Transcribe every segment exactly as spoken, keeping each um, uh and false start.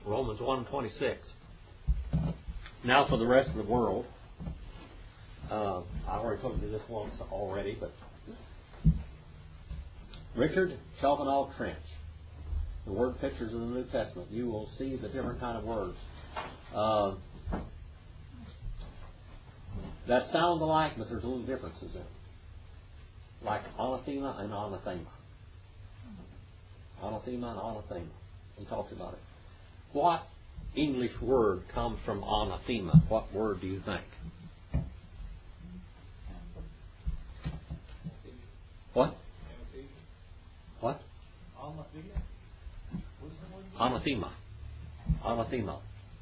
Romans one twenty-six. Now for the rest of the world. Uh, I already told you this once already, but Richard Chalvinall Trench. The word pictures of the New Testament. You will see the different kind of words. Uh, that sound alike, but there's little differences in them. Like anathema and anathema. Anathema and anathema. He talks about it. What English word comes from anathema? What word do you think? What? What? Anathema. Anathema.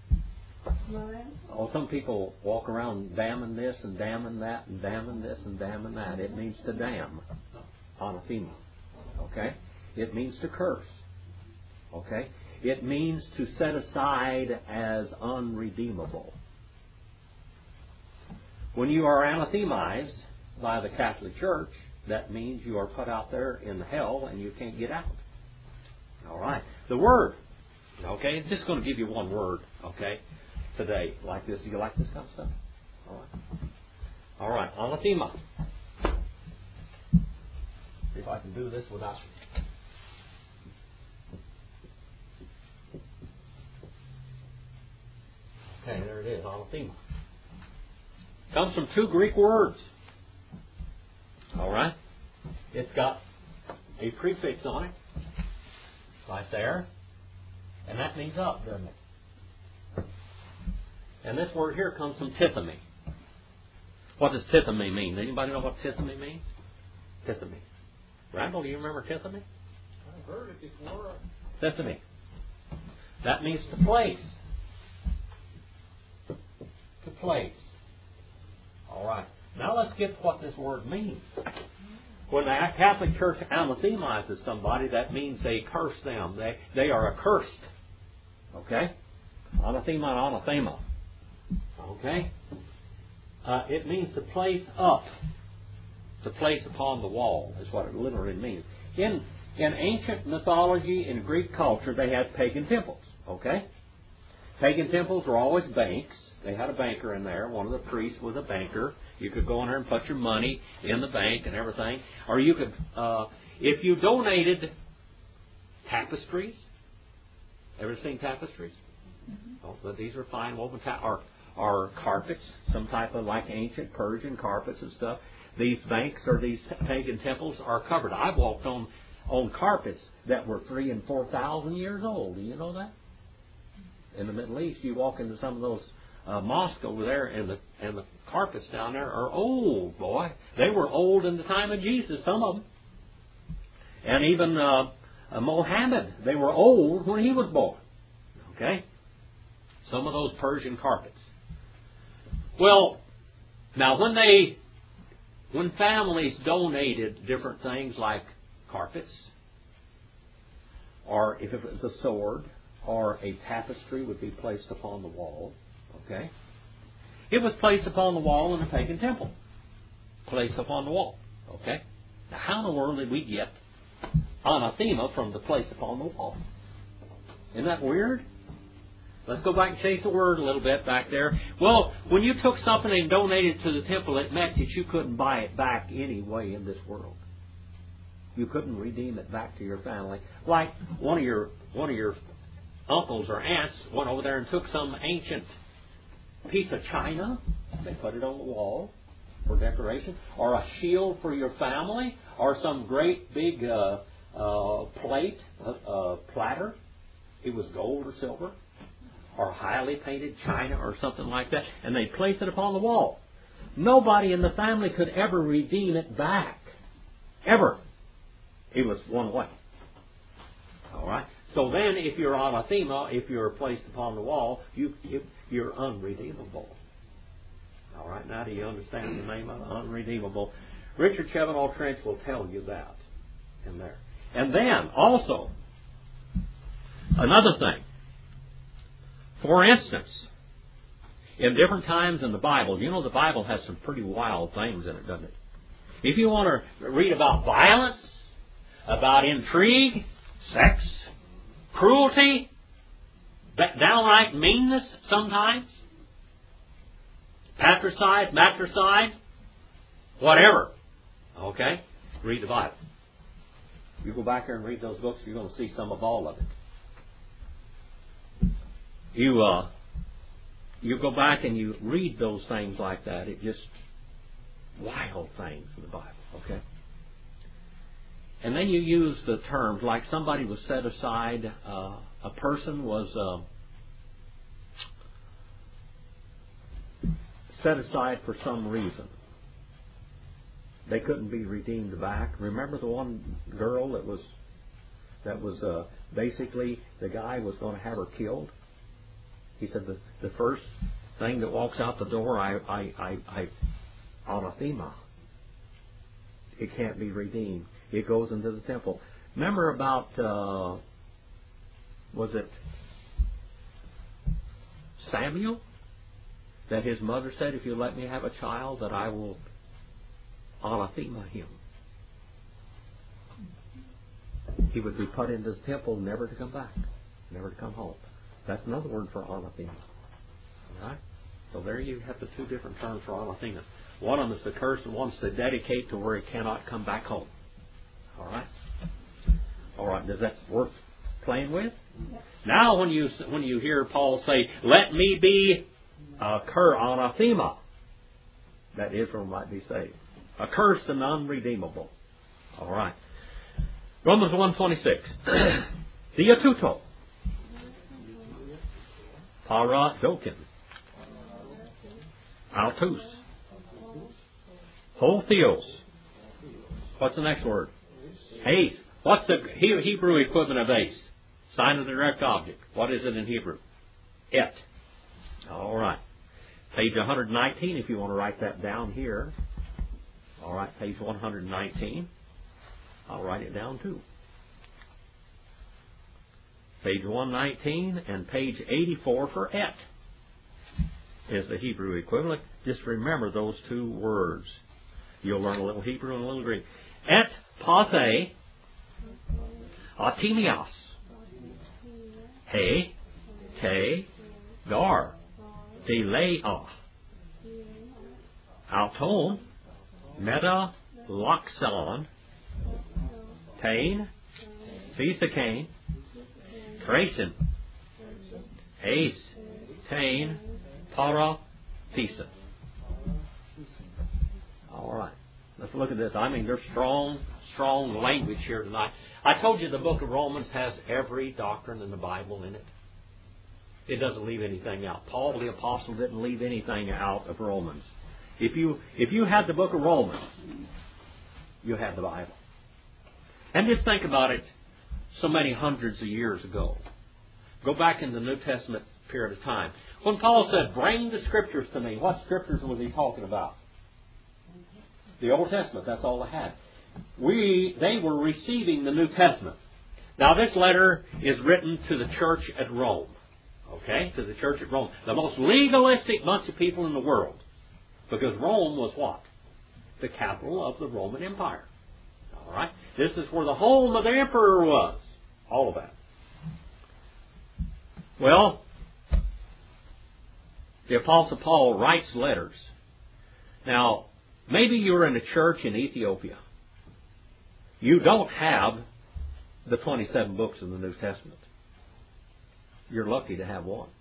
Oh, some people walk around damning this and damning that and damning this and damning that. It means to damn. Anathema. Okay? It means to curse. Okay? It means to set aside as unredeemable. When you are anathemized by the Catholic Church, that means you are put out there in hell and you can't get out. All right. The word. Okay? It's just going to give you one word. Okay? Today. Like this. You like this kind of stuff? All right. All right. Anathema. See if I can do this without... Okay, there it is. Anathema. Comes from two Greek words. All right? It's got a prefix on it. Right there. And that means up, doesn't it? And this word here comes from tithemy. What does tithemy mean? Anybody know what tithemy means? Tithemy. Randall, do you remember tithemy? I've heard it before. Tithemy. That means to place. To place. All right. Now let's get what this word means. When the Catholic Church anathemizes somebody, that means they curse them. They they are accursed. Okay? Anathema and anathema. Okay? Uh, it means to place up. To place upon the wall is what it literally means. In in ancient mythology, in Greek culture, they had pagan temples. Okay? Pagan temples were always banks. They had a banker in there. One of the priests was a banker. You could go in there and put your money in the bank and everything. Or you could, uh, if you donated tapestries. Ever seen tapestries? Mm-hmm. Oh, but these are fine woven ta- or, or carpets, some type of like ancient Persian carpets and stuff. These banks or these pagan temples are covered. I've walked on on carpets that were three and four thousand years old. Do you know that? In the Middle East, you walk into some of those uh, mosques over there, and the and the carpets down there are old, boy. They were old in the time of Jesus, some of them, and even uh, uh, Mohammed. They were old when he was born. Okay, some of those Persian carpets. Well, now when they when families donated different things like carpets, or if it was a sword, or a tapestry would be placed upon the wall. Okay? It was placed upon the wall in a pagan temple. Placed upon the wall. Okay? Now how in the world did we get anathema from the place upon the wall? Isn't that weird? Let's go back and change the word a little bit back there. Well, when you took something and donated it to the temple, it meant that you couldn't buy it back any way in this world. You couldn't redeem it back to your family. Like one of your one of your uncles or aunts went over there and took some ancient piece of china. They put it on the wall for decoration. Or a shield for your family. Or some great big uh, uh, plate, uh, platter. It was gold or silver. Or highly painted china or something like that. And they placed it upon the wall. Nobody in the family could ever redeem it back. Ever. It was one way. All right. So then, if you're anathema, if you're placed upon the wall, you, you're unredeemable. All right. Now, do you understand the name of it? Unredeemable. Richard Chalvinall Trench will tell you that in there. And then, also, another thing. For instance, in different times in the Bible, you know the Bible has some pretty wild things in it, doesn't it? If you want to read about violence, about intrigue, sex, cruelty, downright meanness sometimes, patricide, matricide, whatever. Okay? Read the Bible. You go back here and read those books, you're going to see some of all of it. You uh, you go back and you read those things like that. It just wild things in the Bible. Okay? And then you use the terms like somebody was set aside, uh, a person was uh, set aside for some reason. They couldn't be redeemed back. Remember the one girl that was that was uh, basically the guy was going to have her killed? He said the the first thing that walks out the door, I I I, I anathema. It can't be redeemed. It goes into the temple. Remember about uh, was it Samuel that his mother said, "If you let me have a child, that I will anathema him." He would be put into the temple, never to come back, never to come home. That's another word for anathema. All right. So there you have the two different terms for anathema. One of them is the curse, and one's to dedicate to where he cannot come back home. All right. All right. Does that worth playing with? Yes. Now, when you when you hear Paul say, "Let me be a cur anathema," that Israel might be saved. Accursed and unredeemable. All right. Romans one twenty-six. Theotuto. Para dokin. Altus. Ho theos. What's the next word? Ace. What's the Hebrew equivalent of ace? Sign of the direct object. What is it in Hebrew? Et. All right. Page one hundred nineteen, if you want to write that down here. All right, page one hundred nineteen. I'll write it down too. Page one nineteen and page eighty-four for et is the Hebrew equivalent. Just remember those two words. You'll learn a little Hebrew and a little Greek. Et pathe atimias. He te gar delea. Auton meta loxon tain thesakain Trasin, ace, tain, para, thesis. All right. Let's look at this. I mean, there's strong, strong language here tonight. I told you the book of Romans has every doctrine in the Bible in it. It doesn't leave anything out. Paul the Apostle didn't leave anything out of Romans. If you if you had the book of Romans, you had the Bible. And just think about it. So many hundreds of years ago. Go back in the New Testament period of time. When Paul said, "Bring the Scriptures to me," what Scriptures was he talking about? The Old Testament. That's all they had. We, they were receiving the New Testament. Now this letter is written to the church at Rome. Okay? To the church at Rome. The most legalistic bunch of people in the world. Because Rome was what? The capital of the Roman Empire. All right? This is where the home of the emperor was. All of that. Well, the Apostle Paul writes letters. Now, maybe you're in a church in Ethiopia. You don't have the twenty-seven books of the New Testament. You're lucky to have one.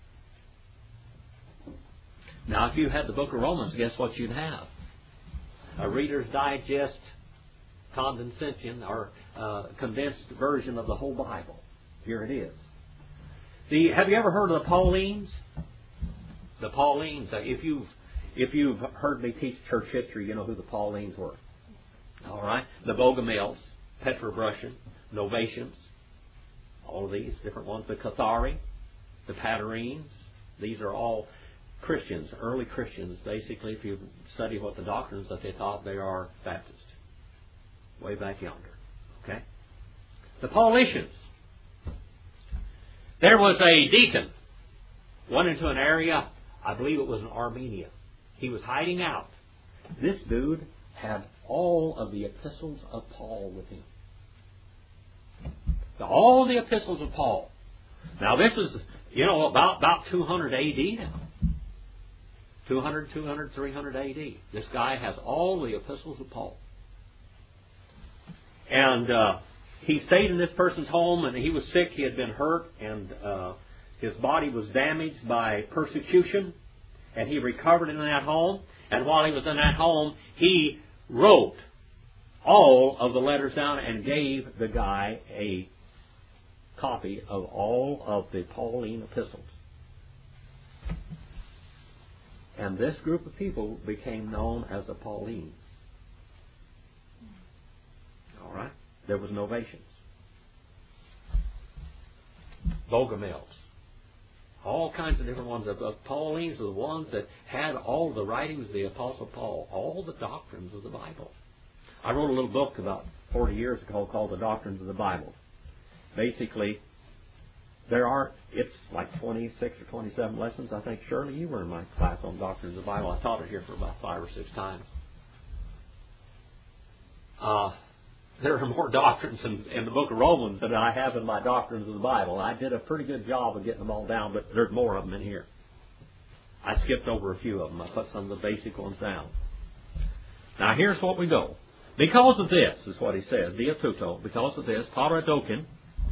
Now, if you had the book of Romans, guess what you'd have? A Reader's Digest condensation or uh, condensed version of the whole Bible. Here it is. The, have you ever heard of the Paulines? The Paulines. Uh, if you've if you've heard me teach church history, you know who the Paulines were. All right, the Bogomils, Petrobrusian, Novatians, all of these different ones. The Cathari, the Patarines. These are all Christians, early Christians. Basically, if you study what the doctrines that they taught, they are Baptist. Way back yonder. Okay? The Paulicians. There was a deacon. Went into an area, I believe it was in Armenia. He was hiding out. This dude had all of the epistles of Paul with him. All the epistles of Paul. Now this is you know, about, about two hundred A D now. two hundred, two hundred, three hundred A D. This guy has all the epistles of Paul. And uh, he stayed in this person's home, and he was sick. He had been hurt, and uh, his body was damaged by persecution. And he recovered in that home. And while he was in that home, he wrote all of the letters down and gave the guy a copy of all of the Pauline epistles. And this group of people became known as the Paulines. All right? There was Novatians. Bogomils. All kinds of different ones. The Paulines are the ones that had all the writings of the Apostle Paul, all the doctrines of the Bible. I wrote a little book about forty years ago called The Doctrines of the Bible. Basically, there are, it's like twenty-six or twenty-seven lessons. I think, Shirley, you were in my class on Doctrines of the Bible. I taught it here for about five or six times. Uh, there are more doctrines in, in the book of Romans than I have in my Doctrines of the Bible. I did a pretty good job of getting them all down, but there's more of them in here. I skipped over a few of them. I put some of the basic ones down. Now, here's what we go. Because of this, is what he says, diatuto, because of this, paradokin,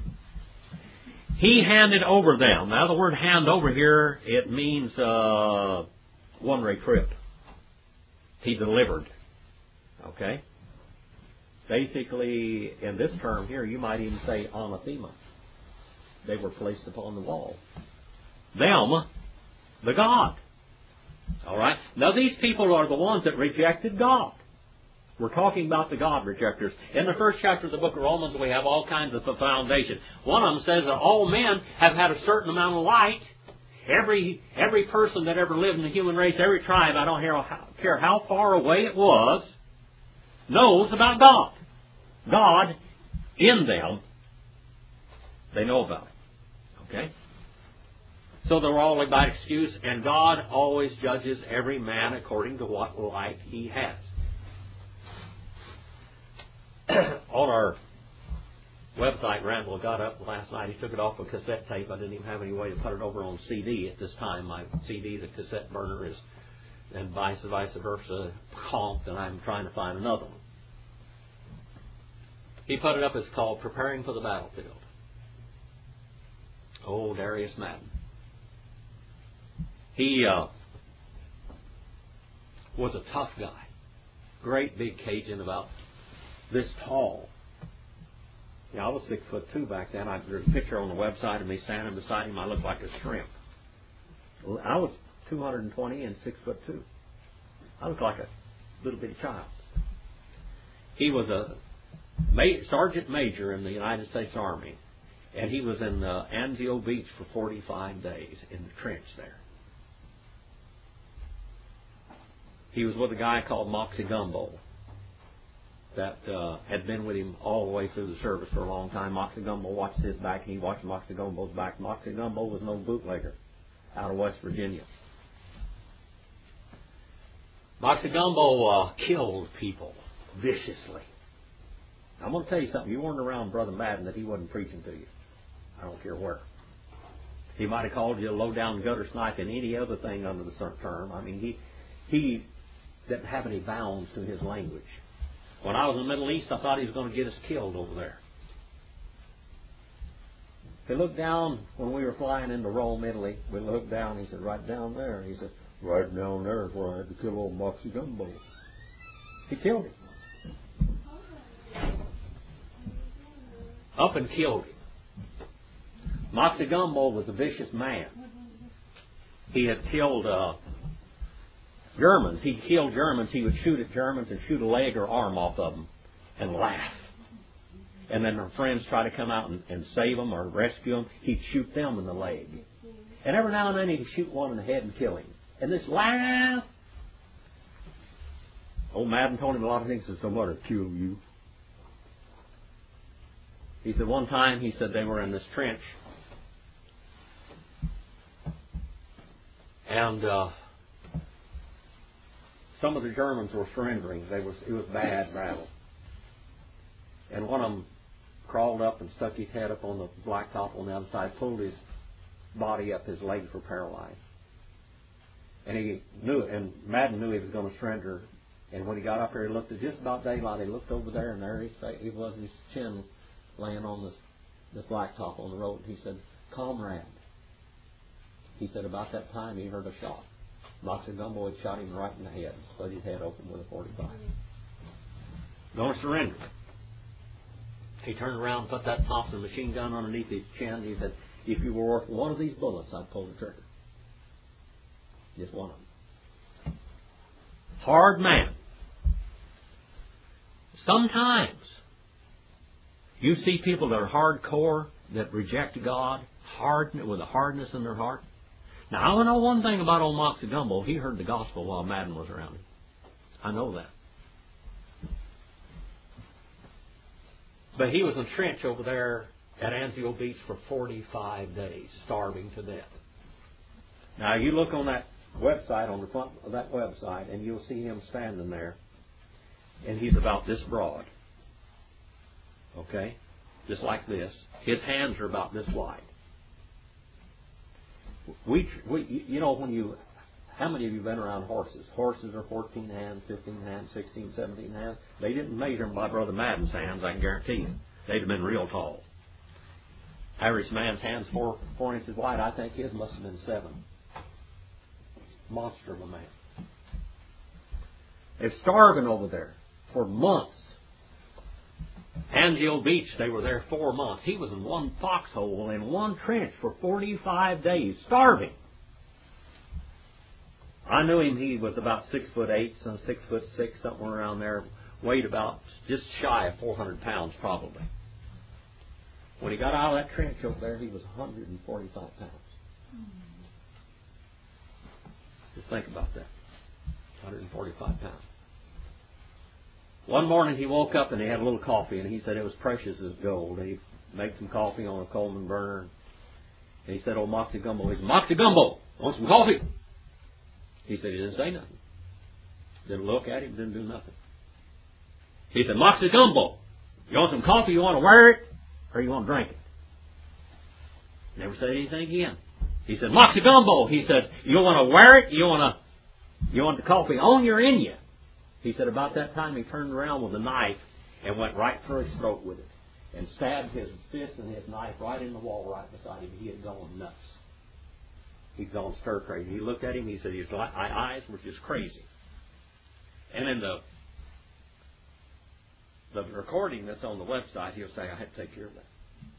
he handed over them. Now, the word hand over here, it means uh, one-way trip. He delivered. Okay? Basically, in this term here, you might even say anathema. They were placed upon the wall. Them, the God. All right? Now, these people are the ones that rejected God. We're talking about the God rejectors. In the first chapter of the book of Romans, we have all kinds of foundation. One of them says that all men have had a certain amount of light. Every every person that ever lived in the human race, every tribe, I don't care how far away it was, knows about God. God in them, they know about it. Okay? So they're all without excuse, and God always judges every man according to what light he has. On our website, Randall got up last night. He took it off a cassette tape. I didn't even have any way to put it over on C D at this time. My C D, the cassette burner, is, and vice vice versa, comped, and I'm trying to find another one. He put it up. It's called Preparing for the Battlefield. Oh, Darius Madden. He uh, was a tough guy. Great big Cajun, about this tall. Yeah, I was six foot two back then. I drew a picture on the website of me standing beside him. I looked like a shrimp. I was two hundred twenty and six foot two. I looked like a little bitty child. He was a ma- sergeant major in the United States Army, and he was in uh, Anzio Beach for forty-five days in the trench there. He was with a guy called Moxie Gumbo that uh, had been with him all the way through the service for a long time. Moxie Gumbo watched his back, and he watched Moxie Gumbo's back. Moxie Gumbo was no bootlegger out of West Virginia. Moxie Gumbo uh, killed people viciously. I'm going to tell you something. You weren't around Brother Madden that he wasn't preaching to you. I don't care where. He might have called you a low-down gutter snipe and any other thing under the term. I mean, he he didn't have any bounds to his language. When I was in the Middle East, I thought he was going to get us killed over there. He looked down when we were flying into Rome, Italy. We looked down. He said, right down there. He said, right down there is where I had to kill old Moxie Gumbo. He killed him. Up and killed him. Moxie Gumbo was a vicious man. He had killed uh, Germans. He killed Germans. He would shoot at Germans and shoot a leg or arm off of them and laugh. And then their friends try to come out and, and save them or rescue them. He'd shoot them in the leg. And every now and then he'd shoot one in the head and kill him. And this laugh. Old Madden told him a lot of things. He said, somebody will kill you. He said one time, he said they were in this trench. And uh, some of the Germans were surrendering. They was, it was a bad battle. And one of them crawled up and stuck his head up on the blacktop on the other side, pulled his body up. His legs were paralyzed. And he knew it, and Madden knew he was going to surrender. And when he got up there, he looked at just about daylight. He looked over there, and there he, he was, his chin laying on this, this blacktop on the road. And he said, "Comrade." He said about that time he heard a shot. Moxie Gumbo had shot him right in the head, split his head open with a forty-five. Going to surrender. He turned around, put that Thompson machine gun underneath his chin. He said, "If you were worth one of these bullets, I'd pull the trigger." Just one of them. Hard man. Sometimes you see people that are hardcore, that reject God, hard with a hardness in their heart. Now, I know one thing about old Moxie Gumbo. He heard the gospel while Madden was around him. I know that. But he was entrenched over there at Anzio Beach for forty-five days, starving to death. Now, you look on that website, on the front of that website, and you'll see him standing there, and he's about this broad. Okay? Just like this. His hands are about this wide. We, we, you know, when you, how many of you have been around horses? Horses are fourteen hands, fifteen hands, sixteen, seventeen hands. They didn't measure them by Brother Madden's hands, I can guarantee you. They'd have been real tall. Average man's hands four, four inches wide. I think his must have been seven. Monster of a man. They're starving over there for months. Anzio Beach, they were there four months. He was in one foxhole in one trench for forty-five days, starving. I knew him. He was about six foot eight, some six foot six, somewhere around there. Weighed about just shy of four hundred pounds, probably. When he got out of that trench over there, he was one hundred forty-five pounds. Just think about that. one hundred forty-five pounds. One morning he woke up and he had a little coffee, and he said it was precious as gold. And he made some coffee on a Coleman burner. And he said, "Oh, Moxie Gumbo." He said, "Moxie Gumbo, want some coffee?" He said he didn't say nothing. Didn't look at him, didn't do nothing. He said, "Moxie Gumbo, you want some coffee? You want to wear it? Or you want to drink it?" Never said anything again. He said, "Moxie Gumbo," he said, "you want to wear it? You want to, you want the coffee on you or in you?" He said about that time he turned around with a knife and went right through his throat with it and stabbed his fist and his knife right in the wall right beside him. He had gone nuts. He'd gone stir crazy. He looked at him. He said his eyes were just crazy. And in the the recording that's on the website, he'll say, "I had to take care of that.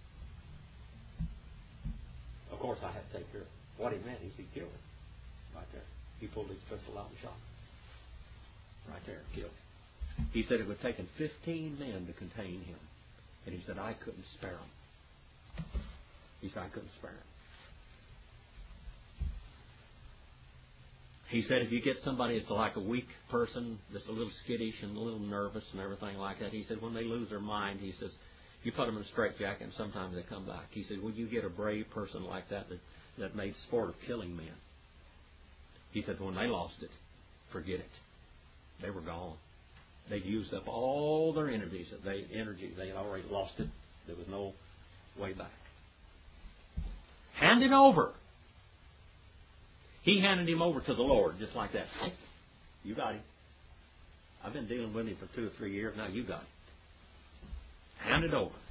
Of course, I had to take care of it." What he meant is he killed him right there. He pulled his pistol out and shot him. Right there, killed him. He said it would have taken fifteen men to contain him. And he said, "I couldn't spare him." He said, "I couldn't spare him." He said if you get somebody that's like a weak person, that's a little skittish and a little nervous and everything like that, he said when they lose their mind, he says, you put them in a straitjacket and sometimes they come back. He said when you get a brave person like that that, that made sport of killing men, he said when they lost it, forget it. They were gone. They'd used up all their energies. They energy. They had already lost it. There was no way back. Hand it over. He handed him over to the Lord just like that. You got him. I've been dealing with him for two or three years. Now you got him. Hand it over.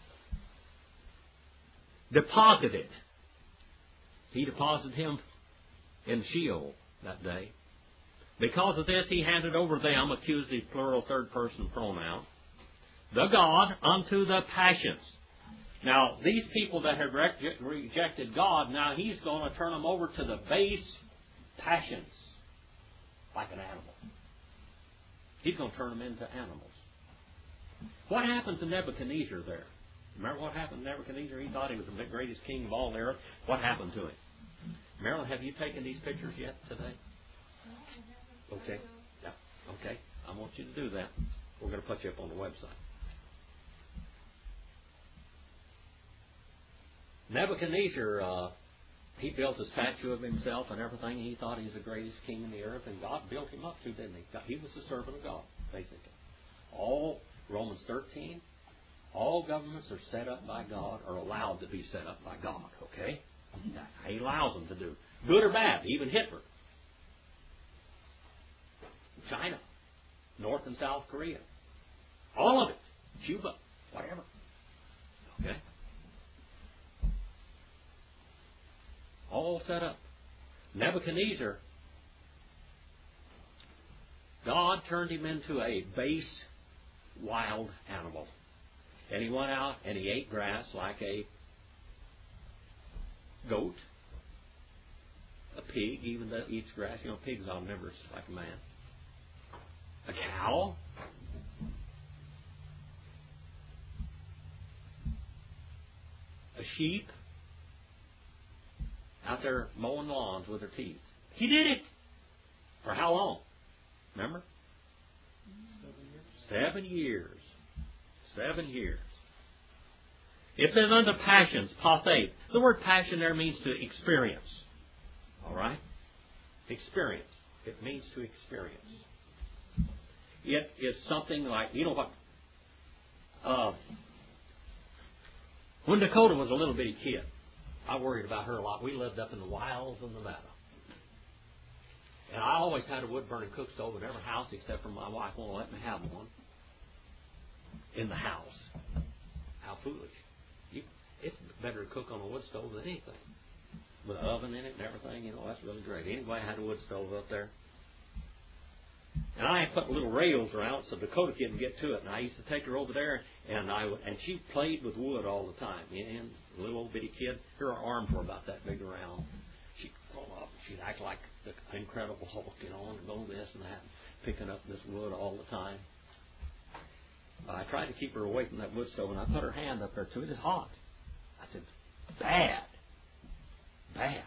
Deposit it. He deposited him in Sheol that day. Because of this, he handed over them, accusative plural third person pronoun, the God unto the passions. Now, these people that have rejected God, now he's going to turn them over to the base passions, like an animal. He's going to turn them into animals. What happened to Nebuchadnezzar there? Remember what happened to Nebuchadnezzar? He thought he was the greatest king of all the earth. What happened to him? Marilyn, have you taken these pictures yet today? Okay. Yeah. Okay. I want you to do that. We're going to put you up on the website. Nebuchadnezzar, uh, he built a statue of himself and everything. He thought he was the greatest king in the earth, and God built him up too, didn't he? He was the servant of God, basically. All, Romans thirteen, all governments are set up by God, or allowed to be set up by God, okay? He allows them to do. Good or bad, even Hitler. China, North and South Korea. All of it. Cuba, whatever. Okay? All set up. Nebuchadnezzar, God turned him into a base, wild animal. And he went out and he ate grass like a goat, a pig, even that eats grass. You know, pigs are omnivorous like a man. A cow. A sheep. Out there mowing lawns with their teeth. He did it. For how long? Remember? Seven years. Seven years. Seven years. It says unto passions, pathe. The word passion there means to experience. All right? Experience. It means to experience. It is something like, you know what? Uh, when Dakota was a little bitty kid, I worried about her a lot. We lived up in the wilds of Nevada. And I always had a wood-burning cook stove in every house except for my wife won't let me have one in the house. How foolish. You, it's better to cook on a wood stove than anything. With an oven in it and everything, you know, that's really great. Anyway, I had a wood stove up there. And I had put little rails around it so Dakota couldn't get to it. And I used to take her over there, and I would, and she played with wood all the time. And a little old bitty kid, her arms were about that big around. She'd grow up, she'd act like the Incredible Hulk, you know, and go this and that, picking up this wood all the time. I tried to keep her away from that wood stove, and I put her hand up there to it. It's hot. I said, bad. Bad.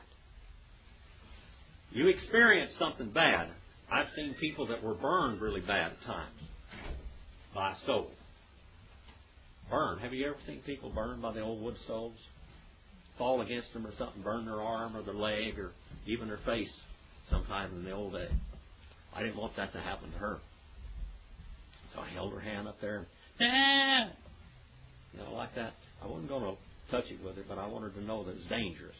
You experience something bad. I've seen people that were burned really bad at times by a stove. Burned. Have you ever seen people burned by the old wood stoves? Fall against them or something, burn their arm or their leg or even their face sometime in the old day. I didn't want that to happen to her. So I held her hand up there and, ah! You know, like that. I wasn't going to touch it with it, but I wanted to know that it's dangerous.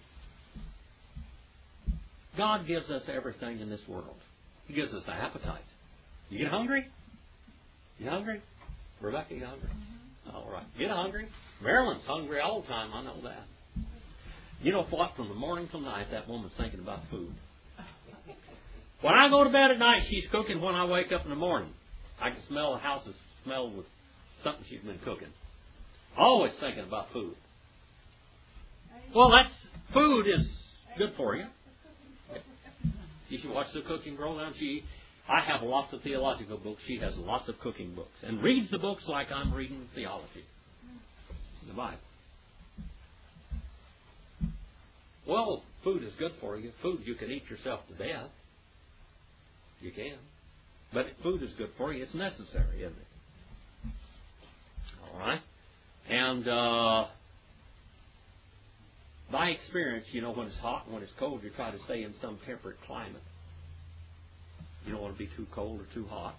God gives us everything in this world. He gives us the appetite. You get hungry? You hungry? Rebecca, you hungry? Mm-hmm. All right. Get hungry. Marilyn's hungry all the time. I know that. You know what? From the morning till night, that woman's thinking about food. When I go to bed at night, she's cooking. When I wake up in the morning, I can smell the house is smelled with something she's been cooking. Always thinking about food. Well, that's food is good for you. You should watch the cooking program. She, I have lots of theological books. She has lots of cooking books and reads the books like I'm reading theology, the Bible. Well, food is good for you. Food, you can eat yourself to death. You can. But food is good for you. It's necessary, isn't it? All right. And uh, by experience, you know, when it's hot and when it's cold, you try to stay in some temperate climate. You don't want to be too cold or too hot.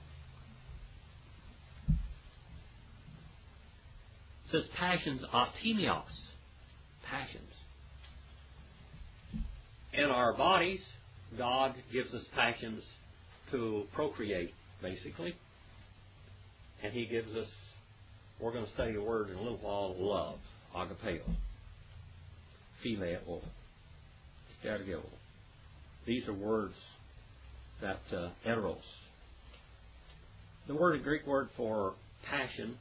It says passions, atemios. Passions. In our bodies, God gives us passions to procreate, basically. And He gives us, we're going to study a word in a little while, love, agapeo, phileo, stergeo. These are words that, uh, eros. The word, a Greek word for passion,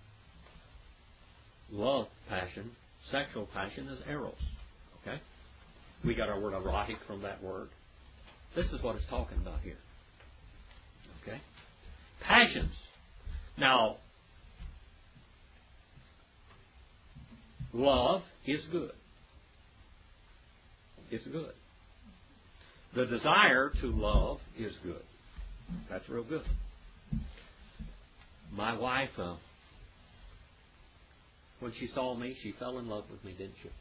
love passion, sexual passion is eros. Okay? We got our word erotic from that word. This is what it's talking about here. Okay? Passions. Now, love is good. It's good. The desire to love is good. That's real good. My wife, uh, when she saw me, she fell in love with me, didn't she?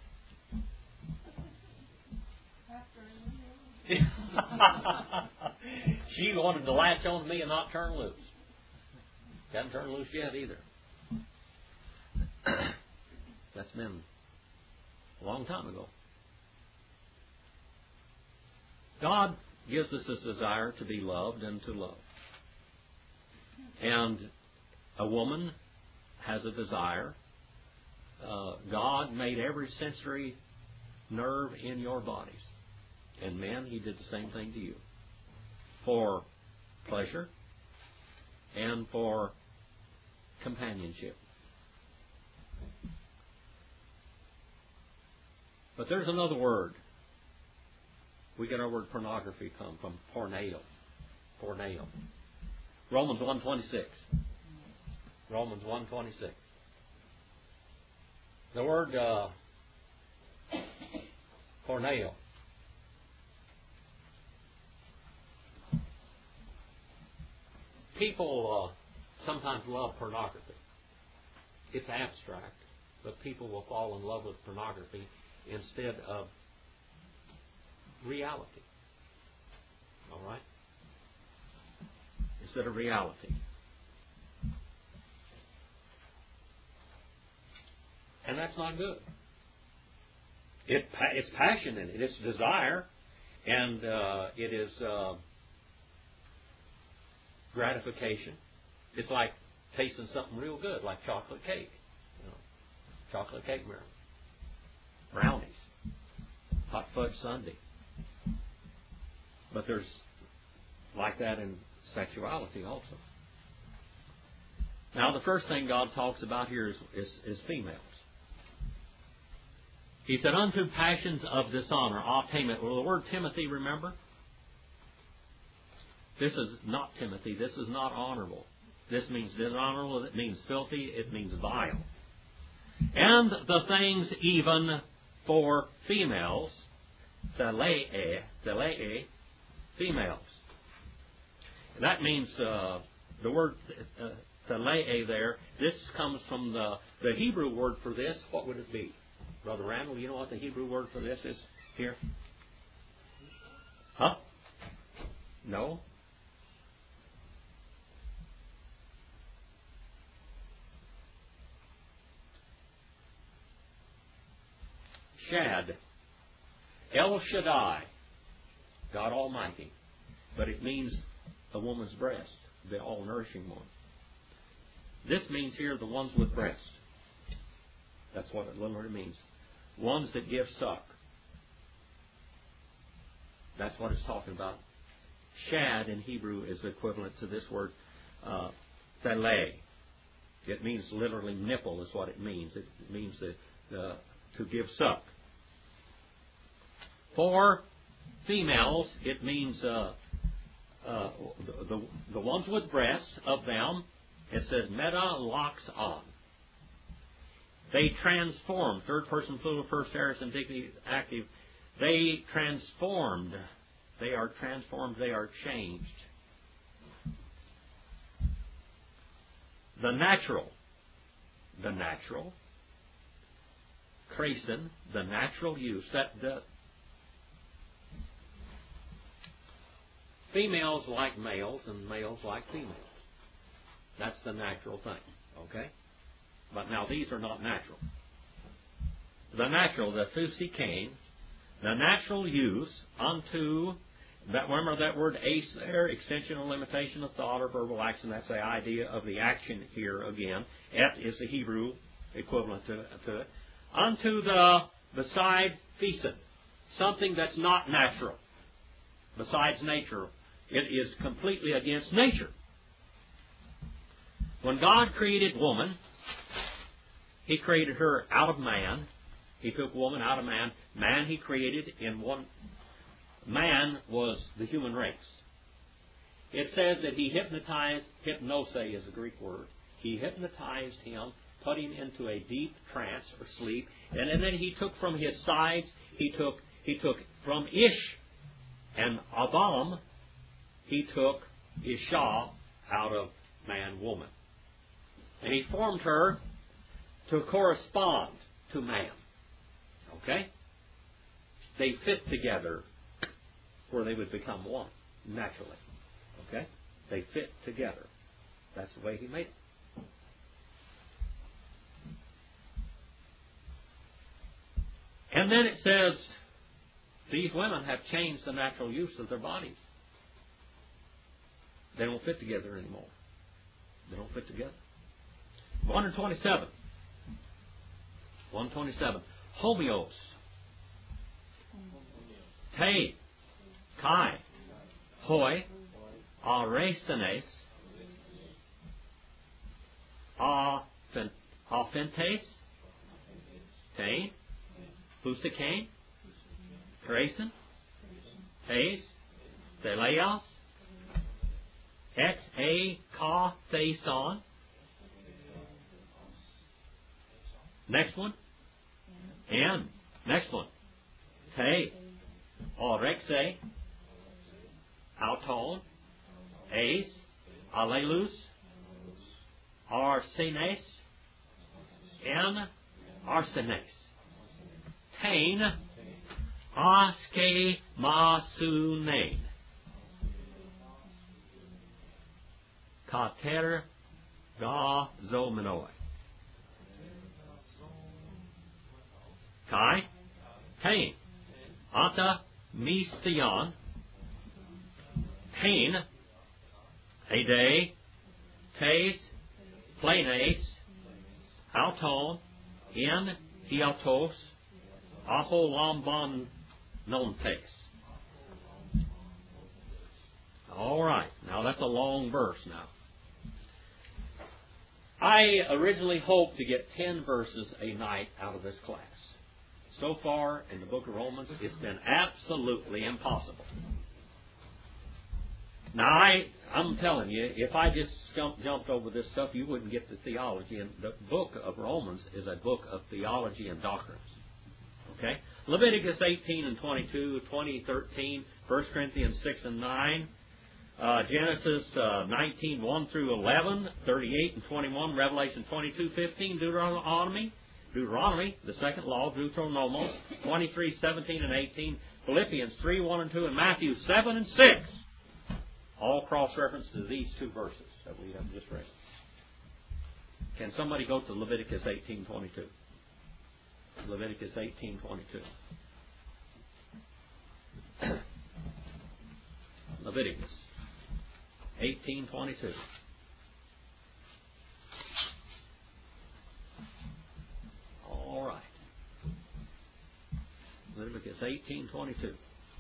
She wanted to latch on to me and not turn loose. Hasn't turned loose yet either. That's been a long time ago. God gives us this desire to be loved and to love. And a woman has a desire. Uh, God made every sensory nerve in your bodies. And men, He did the same thing to you. For pleasure and for companionship. But there's another word. We get our word pornography come from porneo. Porneo. Romans one twenty-six. Romans one twenty-six. The word uh, porneo. People uh, sometimes love pornography. It's abstract, but people will fall in love with pornography instead of reality. All right? Instead of reality. And that's not good. It, it's passion in it. It's desire. And uh, it is uh, gratification. It's like tasting something real good, like chocolate cake. You know, chocolate cake brownies. Hot fudge sundae. But there's like that in sexuality also. Now, the first thing God talks about here is, is, is females. He said, unto passions of dishonor, obtainment. Well, the word Timothy, remember? This is not Timothy. This is not honorable. This means dishonorable. It means filthy. It means vile. And the things even for females, thelae, thelae, females. That means uh, the word uh, thelae there, this comes from the, the Hebrew word for this. What would it be? Brother Randall, you know what the Hebrew word for this is here? Huh? No? Shad. El Shaddai. God Almighty. But it means a woman's breast, the all-nourishing one. This means here the ones with breast. That's what it literally means. Ones that give suck. That's what it's talking about. Shad in Hebrew is equivalent to this word uh, thalae. It means literally nipple is what it means. It means that, uh, to give suck. For females, it means uh, uh, the, the, the ones with breasts of them, it says meta locks on. They transformed, third person plural, first aorist, indicative, active. They transformed. They are transformed. They are changed. The natural. The natural. Cresin, the natural use. That the females like males and males like females. That's the natural thing. Okay? But now these are not natural. The natural, the thusikain, the natural use unto, that, remember that word ace there, extension or limitation of thought or verbal action, that's the idea of the action here again. Et is the Hebrew equivalent to, to it. Unto the, beside phesin, something that's not natural. Besides nature, it is completely against nature. When God created woman, He created her out of man. He took woman out of man. Man He created in one. Man was the human race. It says that He hypnotized, hypnose is the Greek word. He hypnotized him, put him into a deep trance or sleep, and, and then He took from his sides, He took He took from Ish and Adam, He took Isha out of man, woman. And He formed her to correspond to man. Okay? They fit together where they would become one, naturally. Okay? They fit together. That's the way He made it. And then it says, These women have changed the natural use of their bodies. They don't fit together anymore. They don't fit together. one twenty-seven. one twenty-seven. Homeos. Te. Kai. Hoi. Aresenes. Aphentes. Tain. Husikain. Grayson. Tes. Theleos. Ex a ka theson. Next one. And. Next one. Te. Orexe. Auton. Ace. Alelus. Arsenes. En. Arsenes. Tain. Aske masunain. Kater ga zomenoi. Kai. Tain. Ata mistion. Pain. Hede. Tes. Planes. Auton. In. Hiatos. Aholambon nontes. All right. Now that's a long verse now. I originally hoped to get ten verses a night out of this class. So far in the book of Romans, it's been absolutely impossible. Now, I, I'm telling you, if I just jumped, jumped over this stuff, you wouldn't get the theology. And the book of Romans is a book of theology and doctrines. Okay? Leviticus eighteen and twenty-two, twenty, thirteen, First Corinthians six and nine, uh, Genesis uh, nineteen, one through eleven, thirty-eight and twenty-one, Revelation twenty-two, fifteen, Deuteronomy, Deuteronomy, the second law, Deuteronomos, twenty-three, seventeen and eighteen, Philippians three, one and two, and Matthew seven and six. All cross-reference to these two verses that we have just read. Can somebody go to Leviticus eighteen, twenty-two? Leviticus eighteen, twenty-two. Leviticus eighteen, twenty-two. All right. Leviticus eighteen, twenty-two.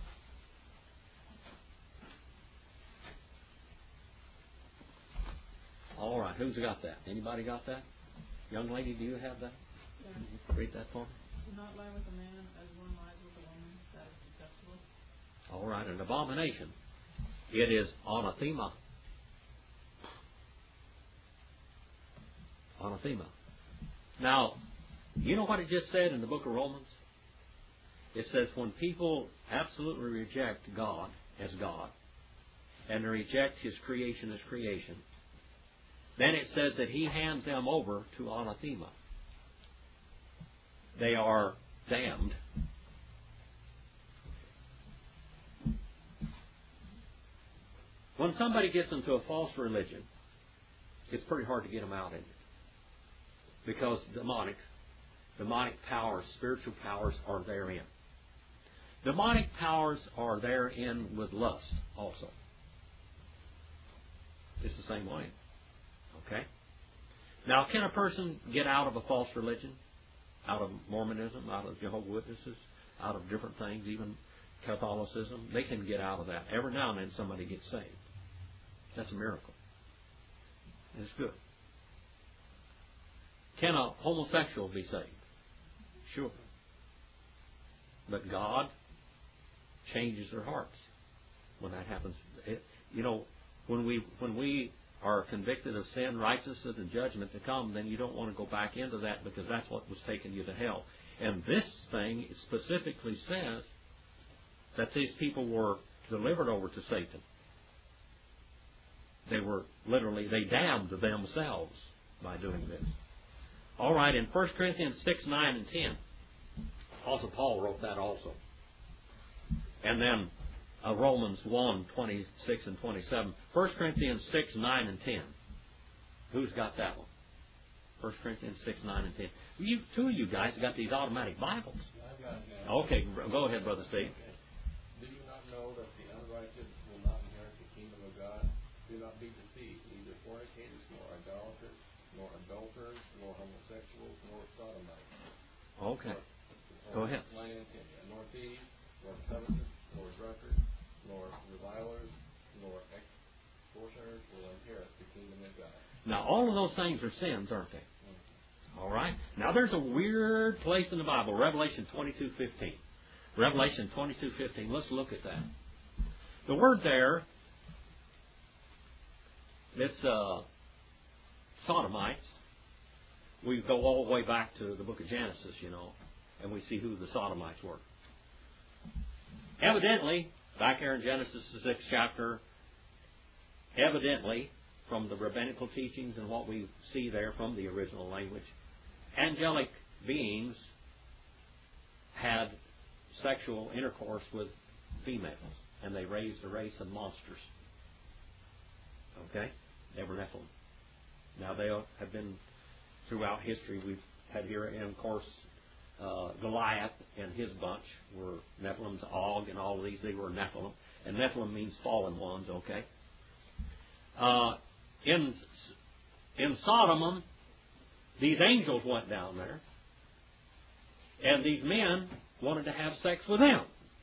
All right. Who's got that? Anybody got that? Young lady, do you have that? Yeah. Read that for me. Do not lie with a man as one lies with a woman. That is detestable. All right. An abomination. It is anathema. Anathema. Now, you know what it just said in the book of Romans? It says when people absolutely reject God as God and reject His creation as creation, then it says that He hands them over to anathema. They are damned. When somebody gets into a false religion, it's pretty hard to get them out of it. Because demonic, demonic powers, spiritual powers are therein. Demonic powers are therein with lust also. It's the same way. Okay? Now, can a person get out of a false religion? Out of Mormonism, out of Jehovah's Witnesses, out of different things, even Catholicism? They can get out of that. Every now and then somebody gets saved. That's a miracle. And it's good. Can a homosexual be saved? Sure. But God changes their hearts when that happens. It, you know, when we when we are convicted of sin, righteousness, and judgment to come, then you don't want to go back into that because that's what was taking you to hell. And this thing specifically says that these people were delivered over to Satan. They were literally, they damned themselves by doing this. All right, in First Corinthians six, nine, and ten, Apostle Paul wrote that also. And then uh, Romans one, twenty-six and twenty-seven. First Corinthians six, nine, and ten. Who's got that one? First Corinthians six, nine, and ten. You, two of you guys have got these automatic Bibles. Okay, go ahead, Brother Steve. God. Do not be deceived, neither fornicators, nor idolaters, nor adulterers, nor homosexuals, nor sodomites. Okay. Nor, Go ahead. Nor thieves, nor covetous, nor drunkards, nor revilers, nor extortioners will inherit the kingdom of God. Now, all of those things are sins, aren't they? All right. Now, there's a weird place in the Bible, Revelation twenty-two fifteen. Revelation twenty-two fifteen. Let's look at that. The word there, this uh, sodomites, we go all the way back to the book of Genesis, you know, and we see who the sodomites were. Evidently, back here in Genesis, the sixth chapter, evidently, from the rabbinical teachings and what we see there from the original language, angelic beings had sexual intercourse with females, and they raised a race of monsters. Okay? They were Nephilim. Now, they have been, throughout history, we've had here, and of course, uh, Goliath and his bunch were Nephilims, Og, and all of these, they were Nephilim. And Nephilim means fallen ones, okay? Uh, in, in Sodom, these angels went down there, and these men wanted to have sex with them.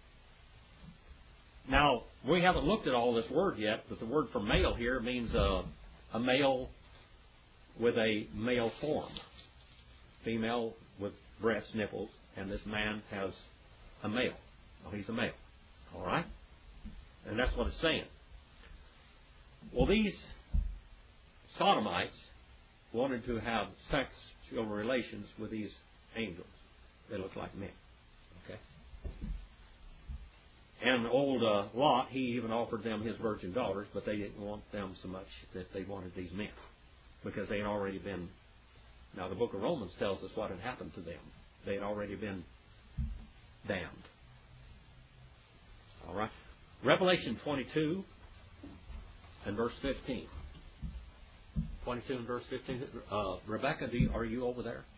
Now, we haven't looked at all this word yet, but the word for male here means a, a male with a male form. Female with breasts, nipples, and this man has a male. Well, he's a male. All right? And that's what it's saying. Well, these sodomites wanted to have sexual relations with these angels. They look like men. Okay? And old uh, Lot, he even offered them his virgin daughters, but they didn't want them so much that they wanted these men, because they had already been. Now, the book of Romans tells us what had happened to them. They had already been damned. All right. Revelation twenty-two and verse fifteen. twenty-two and verse fifteen. Uh, Rebecca, do you, are you over there?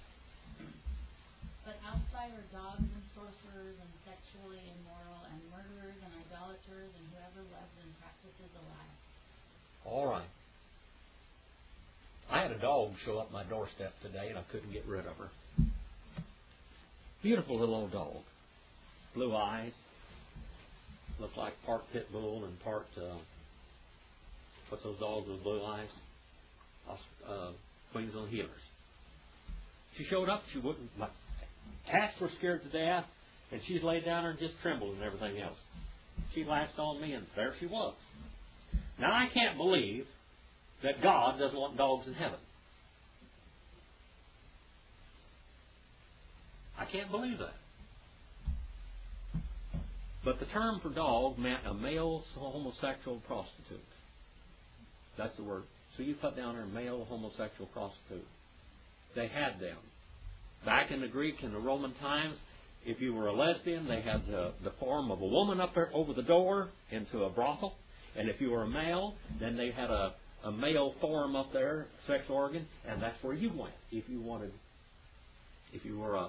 But outside are dogs and sorcerers and sexually immoral and murderers and idolaters and whoever loves and practices a lie. All right. I had a dog show up my doorstep today, and I couldn't get rid of her. Beautiful little old dog. Blue eyes. Looked like part pit bull and part, uh, what's those dogs with blue eyes? Uh, Queensland Healers. She showed up, she wouldn't, like, cats were scared to death, and she's laid down there and just trembled and everything else. She latched on me, and there she was. Now, I can't believe that God doesn't want dogs in heaven. I can't believe that. But the term for dog meant a male homosexual prostitute. That's the word. So you put down there male homosexual prostitute. They had them. Back in the Greek and the Roman times, if you were a lesbian, they had the, the form of a woman up there over the door into a brothel. And if you were a male, then they had a a male form up there, sex organ, and that's where you went if you wanted, if you were a,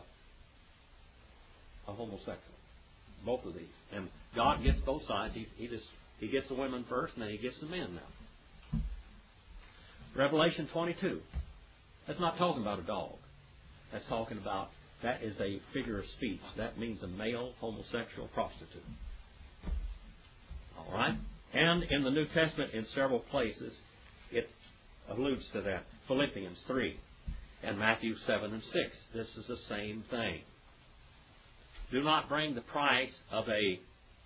a homosexual. Both of these. And God gets both sides. He, he just He gets the women first, and then He gets the men now. Revelation twenty-two. That's not talking about a dog. That's talking about, that is a figure of speech. That means a male homosexual prostitute. All right? And in the New Testament, in several places, it alludes to that. Philippians three and Matthew seven and six. This is the same thing. Do not bring the price of a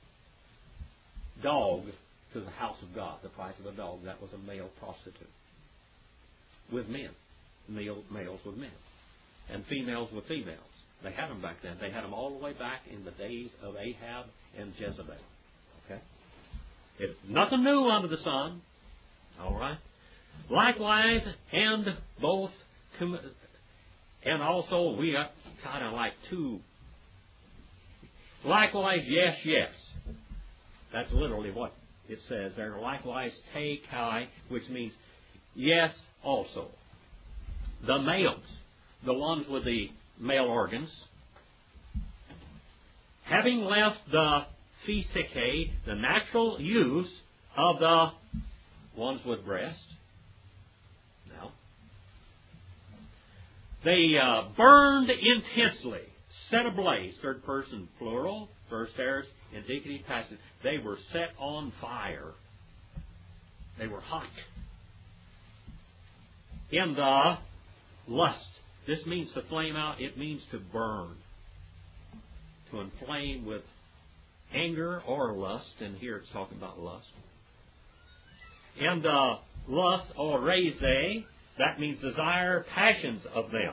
dog to the house of God. The price of a dog. That was a male prostitute. With men. Male, males with men. And females with females. They had them back then. They had them all the way back in the days of Ahab and Jezebel. Okay? It's nothing new under the sun. All right. Likewise, and both, and also we got kind of like two. Likewise, yes, yes. That's literally what it says there. Likewise, te kai, which means yes, also. The males, the ones with the male organs, having left the physike, the natural use of the ones with breast. Now, they uh, burned intensely, set ablaze, third person plural, first aorist, indicative passive. They were set on fire. They were hot. In the lust. This means to flame out. It means to burn. To inflame with anger or lust. And here it's talking about lust. In the lust or raise, that means desire, passions of them.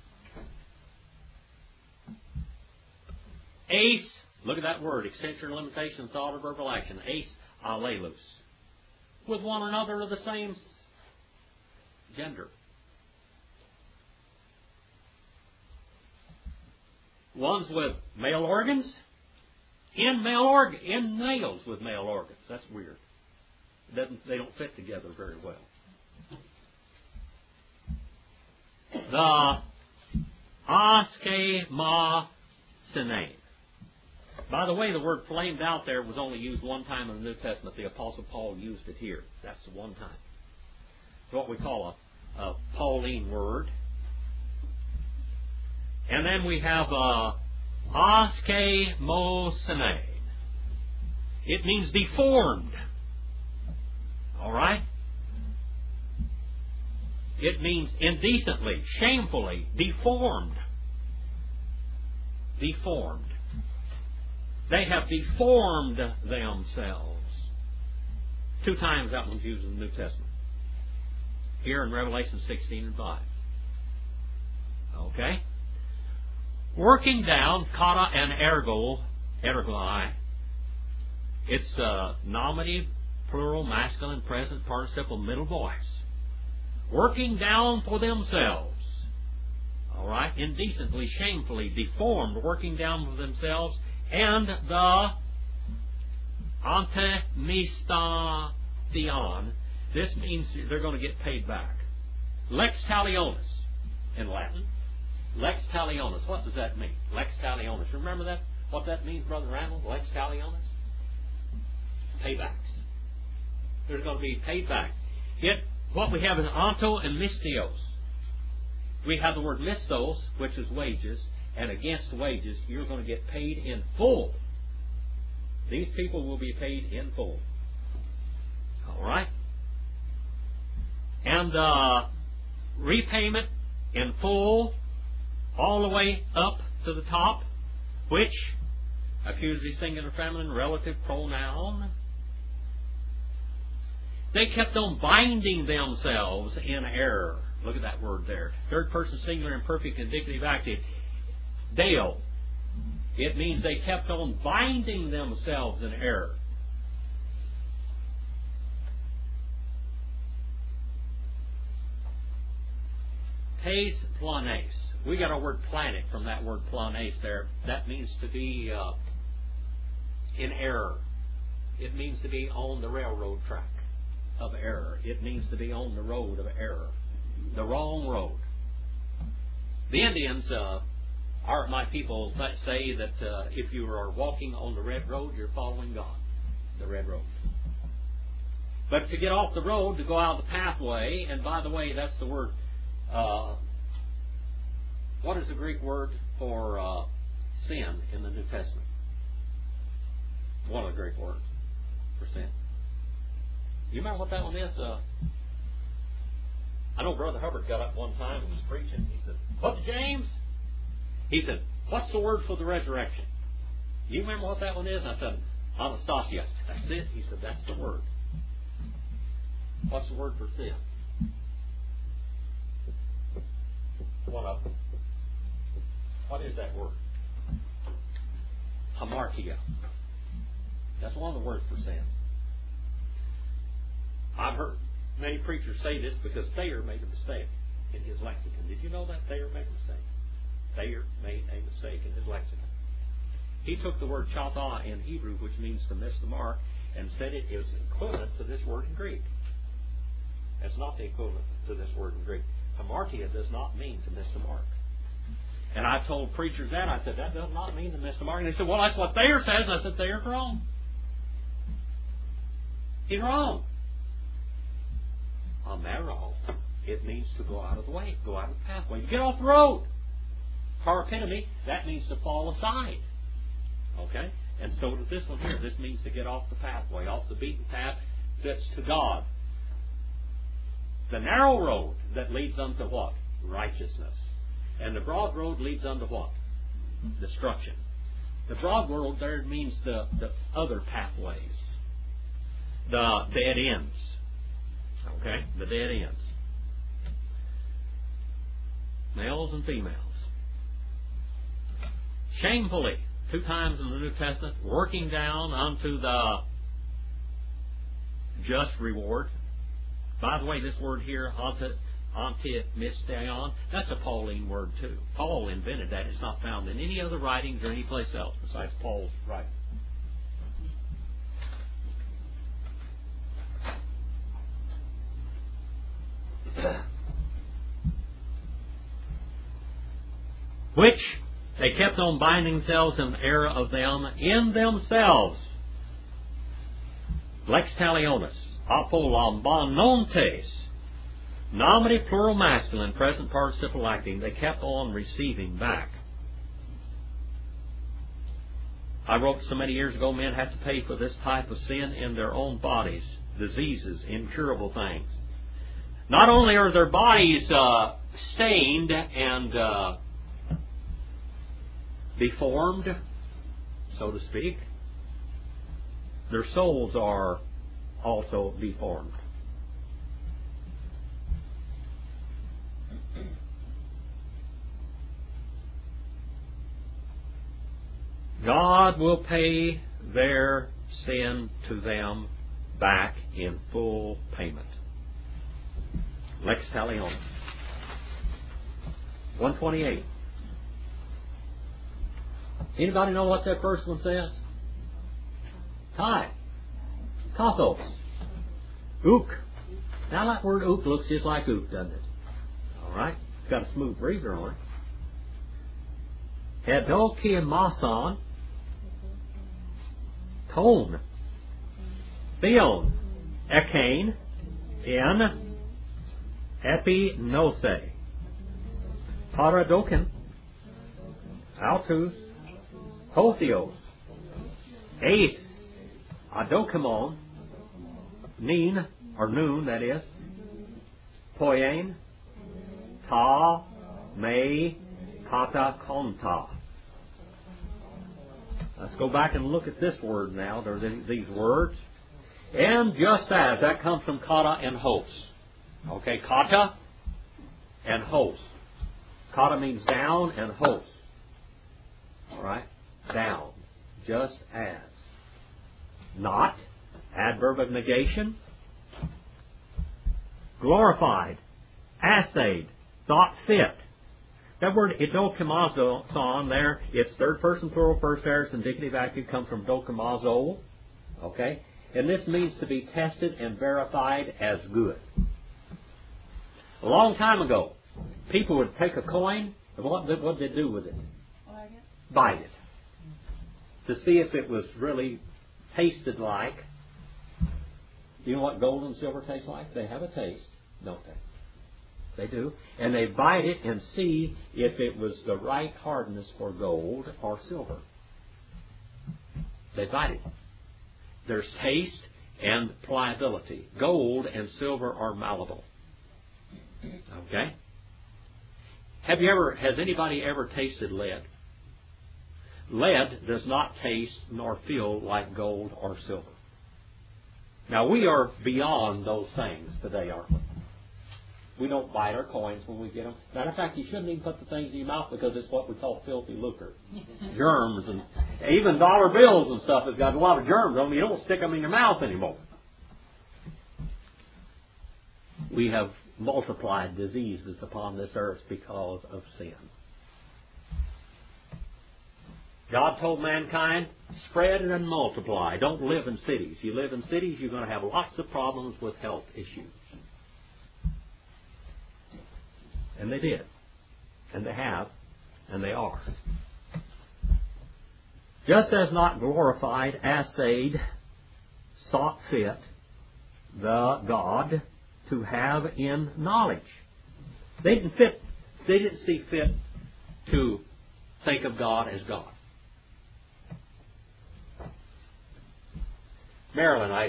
Ace, look at that word, extension, limitation, thought, or verbal action. Ace, alelus. With one another of the same gender. Ones with male organs, in male org in males with male organs. That's weird. Doesn't, they don't fit together very well. The askema sinane. By the way, the word flamed out there was only used one time in the New Testament. The Apostle Paul used it here. That's the one time. It's what we call a, a Pauline word. And then we have uh, askemosine. It means deformed. All right? It means indecently, shamefully, deformed. Deformed. They have deformed themselves. Two times that one's used in the New Testament. Here in Revelation sixteen and five. Okay? Working down, kata and ergo, ergoi. It's uh, nominative, plural, masculine, present, participle, middle voice. Working down for themselves. All right? Indecently, shamefully, deformed, working down for themselves. And the antemistation. This means they're going to get paid back. Lex talionis in Latin. Lex talionis. What does that mean? Lex talionis. Remember that? What that means, Brother Randall? Lex talionis? Paybacks. There's going to be paid back. It, what we have is anto and mistios. We have the word mistos, which is wages, and against wages, you're going to get paid in full. These people will be paid in full. All right? And uh, repayment in full, all the way up to the top, which, accusative singular feminine, relative pronoun, they kept on binding themselves in error. Look at that word there. Third person singular imperfect indicative active. Deo. It means they kept on binding themselves in error. Tes planes. We got our word planet from that word planes there. That means to be uh, in error. It means to be on the railroad track of error. It means to be on the road of error. The wrong road. The Indians, uh, our, my people, say that uh, if you are walking on the red road, you're following God. The red road. But to get off the road, to go out the pathway, and by the way, that's the word, uh, what is the Greek word for uh, sin in the New Testament? One of the Greek words for sin. You remember what that one is? Uh, I know Brother Hubbard got up one time and was preaching. He said, "What, James?" He said, "What's the word for the resurrection?" You remember what that one is? And I said, "Anastasia." That's it. He said, "That's the word." What's the word for sin? One of them. What is that word? Hamartia. That's one of the words for sin. I've heard many preachers say this because Thayer made a mistake in his lexicon. Did you know that Thayer made a mistake? Thayer made a mistake in his lexicon. He took the word chata in Hebrew, which means to miss the mark, and said it is equivalent to this word in Greek. It's not the equivalent to this word in Greek. Hamartia does not mean to miss the mark. And I told preachers that. I said, that does not mean to miss the mark. And they said, well, that's what Thayer says. And I said, Thayer's wrong. He's wrong. Amero. It means to go out of the way, go out of the pathway, get off the road. Parapitome, that means to fall aside. Okay? And so does this one here. This means to get off the pathway, off the beaten path that's to God. The narrow road that leads unto what? Righteousness. And the broad road leads unto what? Destruction. The broad road there means the, the other pathways. The dead ends. Okay? The dead ends. Males and females. Shamefully, two times in the New Testament, working down unto the just reward. By the way, this word here, antimistion, that's a Pauline word too. Paul invented that. It's not found in any other writings or any place else besides Paul's writing. Which they kept on binding themselves in the error of them in themselves. Lex talionis, apolambonontes, nominative plural masculine, present participle acting. They kept on receiving back. I wrote so many years ago, men have to pay for this type of sin in their own bodies, diseases, incurable things. Not only are their bodies uh, stained and uh, deformed, so to speak, their souls are also deformed. God will pay their sin to them back in full payment. Lex talionis. one twenty-eight. Anybody know what that first one says? Kai. Kathos. Ook. Now that word ook looks just like ook, doesn't it? Alright. It's got a smooth breather on it. Edokimason. Tone. Theon. Ekane. En. Epinose. Paradokin. Altus. Hotheos. Ace. Adokimon. Neen, or noon, that is. Poyen. Ta. Me. Kata konta. Let's go back and look at this word now. There are these words. And just as, that comes from kata and hos. Okay, kata and hos. Kata means down and hos. Alright? Down. Just as. Not. Adverb of negation. Glorified. Assayed. Thought fit. That word idokimazon there, it's third person plural, first aorist indicative active, comes from dokimazo. Okay? And this means to be tested and verified as good. A long time ago, people would take a coin, and what did what they do with it? Bite it. To see if it was really tasted like. You know what gold and silver taste like? They have a taste, don't they? They do. And they bite it and see if it was the right hardness for gold or silver. They bite it. There's taste and pliability. Gold and silver are malleable. Okay? Have you ever, has anybody ever tasted lead? Lead does not taste nor feel like gold or silver. Now we are beyond those things today, aren't we? We don't bite our coins when we get them. Matter of fact, you shouldn't even put the things in your mouth because it's what we call filthy lucre. Germs and even dollar bills and stuff has got a lot of germs on them. You don't stick them in your mouth anymore. We have multiplied diseases upon this earth because of sin. God told mankind, spread and multiply. Don't live in cities. You live in cities, you're going to have lots of problems with health issues. And they did. And they have. And they are. Just as not glorified, assayed, sought fit, the God to have in knowledge. They didn't fit. They didn't see fit to think of God as God. Marilyn, I.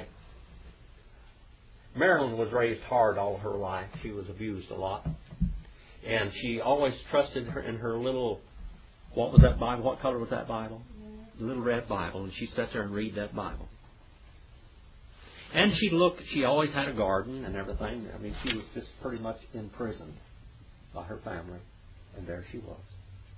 Marilyn was raised hard all her life. She was abused a lot, and she always trusted her in her little. What was that Bible? What color was that Bible? The little red Bible, and she sat there and read that Bible. And she looked. She always had a garden and everything. I mean, she was just pretty much imprisoned by her family, and there she was,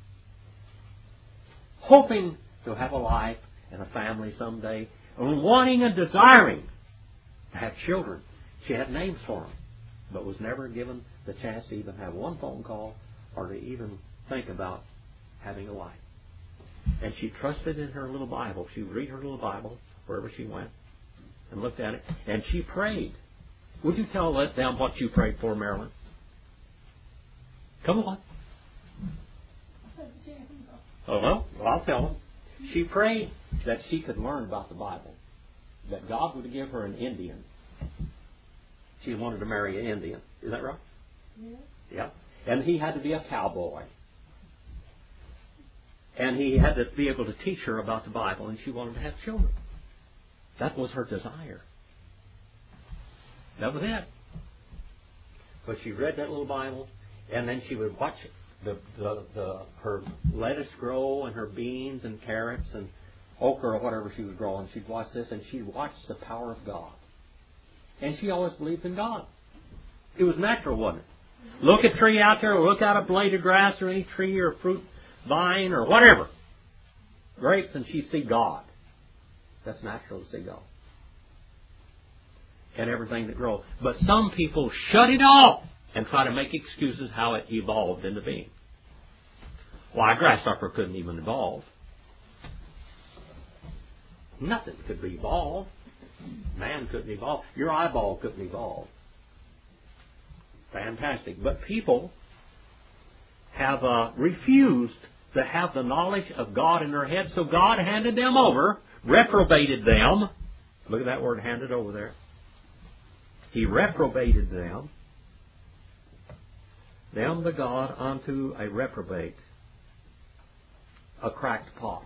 hoping to have a life and a family someday, and wanting and desiring to have children. She had names for them, but was never given the chance to even have one phone call or to even think about having a life. And she trusted in her little Bible. She would read her little Bible wherever she went and looked at it. And she prayed. Would you tell them what you prayed for, Marilyn? Come on. Oh, well, well, I'll tell them. She prayed that she could learn about the Bible, that God would give her an Indian. She wanted to marry an Indian. Is that right? Yeah. Yeah. And he had to be a cowboy. And he had to be able to teach her about the Bible, and she wanted to have children. That was her desire. That was it. But she read that little Bible, and then she would watch the, the, the her lettuce grow, and her beans and carrots and okra or whatever she was growing. She'd watch this, and she'd watch the power of God. And she always believed in God. It was natural, wasn't it? Look at a tree out there, or look at a blade of grass, or any tree or fruit vine, or whatever. Grapes, and she see God. That's natural to see God. And everything that grows. But some people shut it off and try to make excuses how it evolved into being. Why, a grasshopper couldn't even evolve. Nothing could be evolved. Man couldn't evolve. Your eyeball couldn't evolve. Fantastic. But people have uh, refused to have the knowledge of God in their head, so God handed them over, reprobated them. Look at that word, handed over there. He reprobated them, them the God, unto a reprobate, a cracked pot.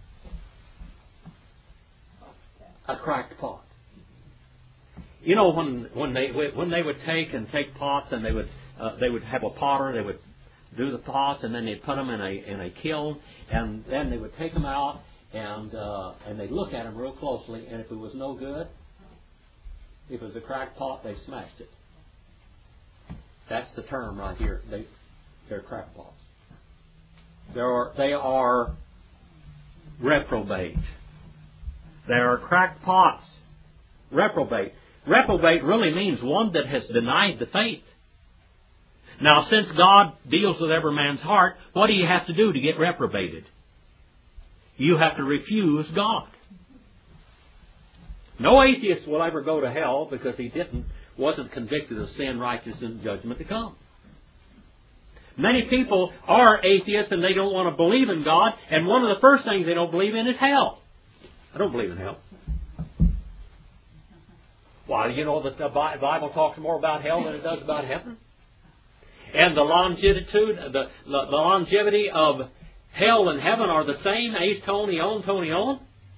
A cracked pot. You know, when when they when they would take and take pots, and they would uh, they would have a potter, they would do the pots, and then they'd put them in a in a kiln, and then they would take them out, and uh, and they'd look at them real closely, and if it was no good, if it was a cracked pot, they smashed it. That's the term right here. They they're cracked pots. They are they are reprobate. They are cracked pots. Reprobate. Reprobate really means one that has denied the faith. Now, since God deals with every man's heart, what do you have to do to get reprobated? You have to refuse God. No atheist will ever go to hell because he didn't, wasn't convicted of sin, righteousness, and judgment to come. Many people are atheists and they don't want to believe in God, and one of the first things they don't believe in is hell. I don't believe in hell. Why, you know that the Bible talks more about hell than it does about heaven? And the longevity, the, the, the longevity of hell and heaven are the same, eis toni on, toni on.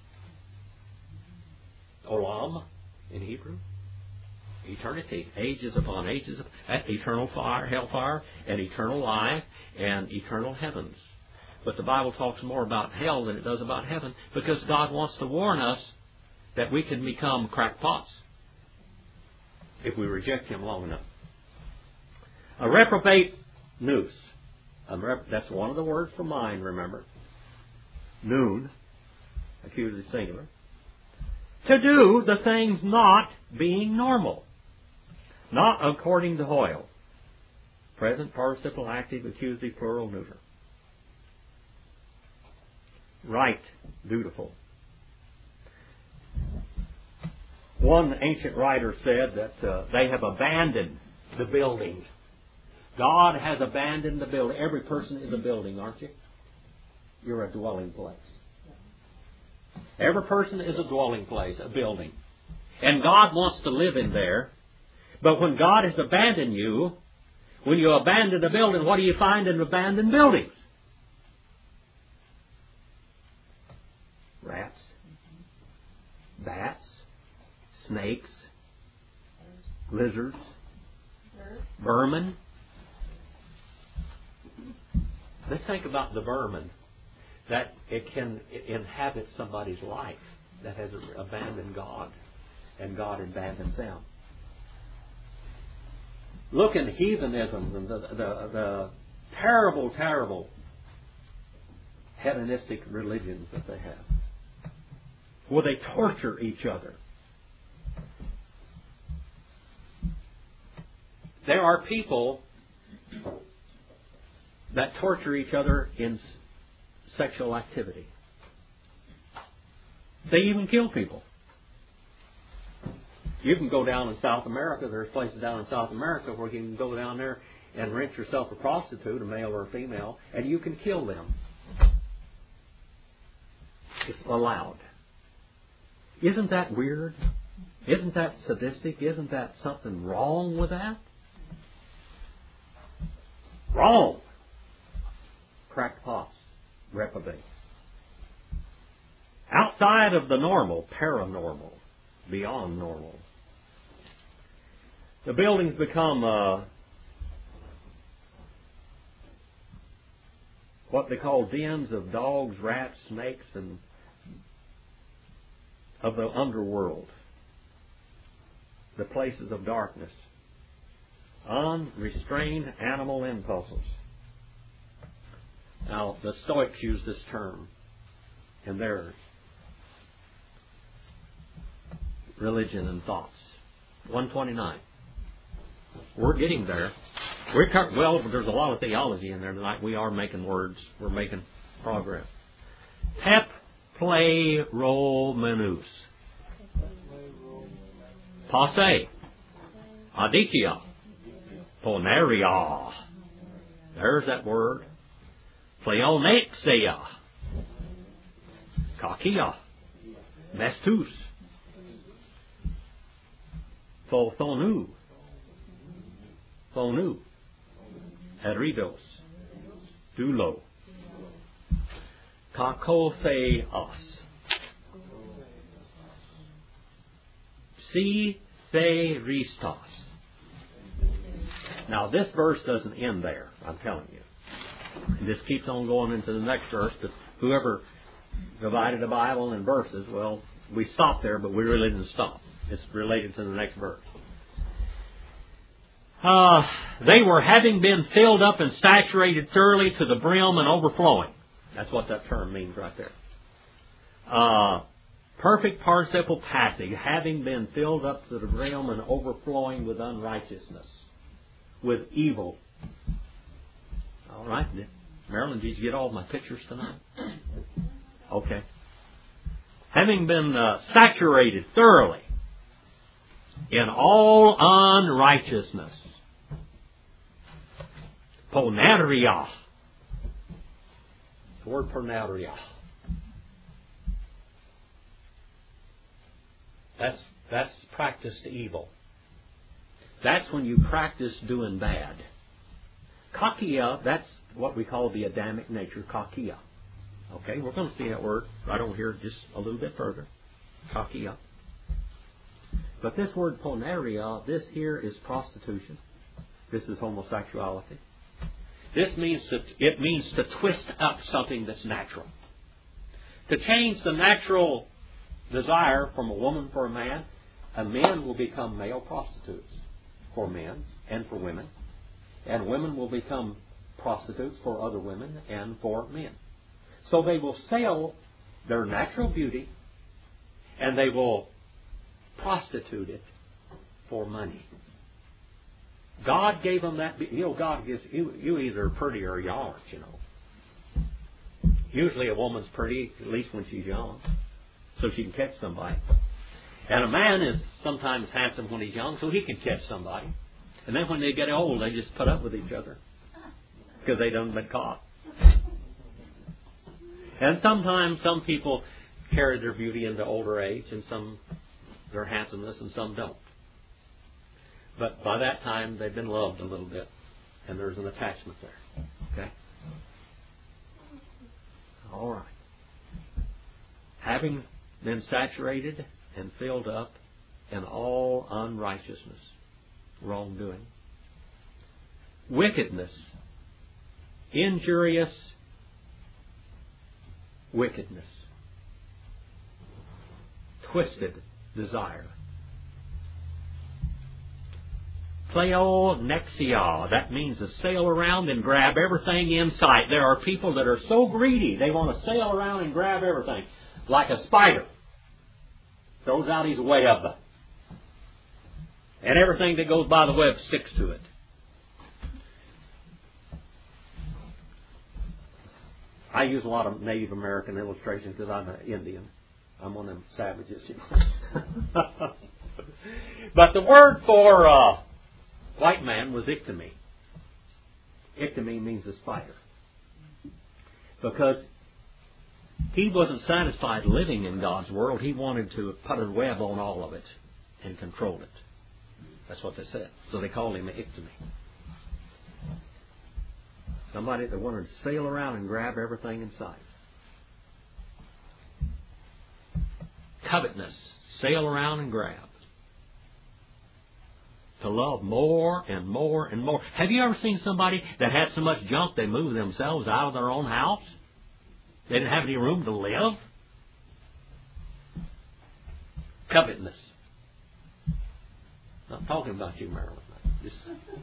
Olam in Hebrew. Eternity, ages upon ages, eternal fire, hellfire, and eternal life, and eternal heavens. But the Bible talks more about hell than it does about heaven, because God wants to warn us that we can become crackpots if we reject Him long enough. A reprobate nous. A rep- that's one of the words for mind, remember. Noon, accusative singular. To do the things not being normal. Not according to Hoyle. Present participle active, accusative plural neuter. Right, dutiful. One ancient writer said that uh, they have abandoned the building. God has abandoned the building. Every person is a building, aren't you? You're a dwelling place. Every person is a dwelling place, a building. And God wants to live in there. But when God has abandoned you, when you abandon a building, what do you find in abandoned buildings? Rats, bats, snakes, lizards, vermin. Let's think about the vermin that it can inhabit somebody's life that has abandoned God, and God abandons them. Look in heathenism and the, the, the terrible, terrible hedonistic religions that they have, where they torture each other. There are people that torture each other in sexual activity. They even kill people. You can go down in South America. There's places down in South America where you can go down there and rent yourself a prostitute, a male or a female, and you can kill them. It's allowed. Isn't that weird? Isn't that sadistic? Isn't that something wrong with that? Wrong. Crackpots, reprobates. Outside of the normal, paranormal, beyond normal. The buildings become uh, what they call dens of dogs, rats, snakes, and of the underworld. The places of darkness. Unrestrained animal impulses. Now, the Stoics use this term in their religion and thoughts. one twenty-nine. We're getting there. We're co- well, there's a lot of theology in there tonight. We are making words. We're making progress. Pep play role menus. Passe. Adikia. Poneria. There's that word. Pleonexia. Kakia. Mestus. Thothonu. Thonu. Eridos. Dulo. Kakotheos. Si theristos. Now this verse doesn't end there, I'm telling you. This keeps on going into the next verse, but whoever divided the Bible in verses, well, we stopped there, but we really didn't stop. It's related to the next verse. Uh, they were having been filled up and saturated thoroughly to the brim and overflowing. That's what that term means right there. Uh, perfect participle passive, having been filled up to the brim and overflowing with unrighteousness, with evil. All right. Marilyn, did you get all of my pictures tonight? Okay. Having been uh, saturated thoroughly in all unrighteousness. Poneria. The word poneria. That's that's practiced evil. That's when you practice doing bad. Kakia, that's what we call the Adamic nature, kakia. Okay, we're going to see that word right over here just a little bit further. Kakia. But this word poneria, this here is prostitution. This is homosexuality. This means to, it means to twist up something that's natural. To change the natural desire from a woman for a man, a men will become male prostitutes for men and for women. And women will become prostitutes for other women and for men. So they will sell their natural beauty and they will prostitute it for money. God gave them that. You know, God gives you, you either pretty or you aren't, you know. Usually a woman's pretty, at least when she's young, so she can catch somebody. And a man is sometimes handsome when he's young, so he can catch somebody. And then when they get old, they just put up with each other because they done been caught. And sometimes some people carry their beauty into older age, and some their handsomeness and some don't. But by that time, they've been loved a little bit, and there's an attachment there. Okay? All right. Having been saturated and filled up in all unrighteousness, wrongdoing, wickedness, injurious wickedness, twisted desire. Pleonexia, that means to sail around and grab everything in sight. There are people that are so greedy, they want to sail around and grab everything. Like a spider. Throws out his web. And everything that goes by the web sticks to it. I use a lot of Native American illustrations because I'm an Indian. I'm one of them savages, you know. But the word for uh, white man was ictomy. Ictomy means a spider. Because he wasn't satisfied living in God's world. He wanted to put a web on all of it and control it. That's what they said. So they called him an ictomy. Somebody that wanted to sail around and grab everything in sight. Covetousness. Sail around and grab. To love more and more and more. Have you ever seen somebody that had so much junk they moved themselves out of their own house? They didn't have any room to live? Covetousness. Not talking about you, Marilyn. Just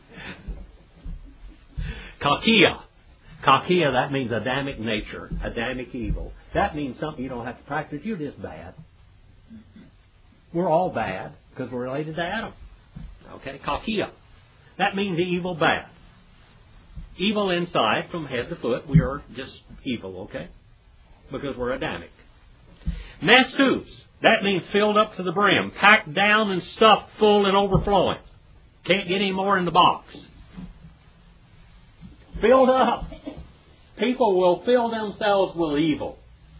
Kakia. Kakia, that means Adamic nature, Adamic evil. That means something you don't have to practice. You're just bad. We're all bad because we're related to Adam. Okay, Kakia. That means evil bad. Evil inside, from head to foot, we are just evil, okay? Because we're Adamic. Messus. That means filled up to the brim, packed down and stuffed full and overflowing. Can't get any more in the box. Filled up. People will fill themselves with evil.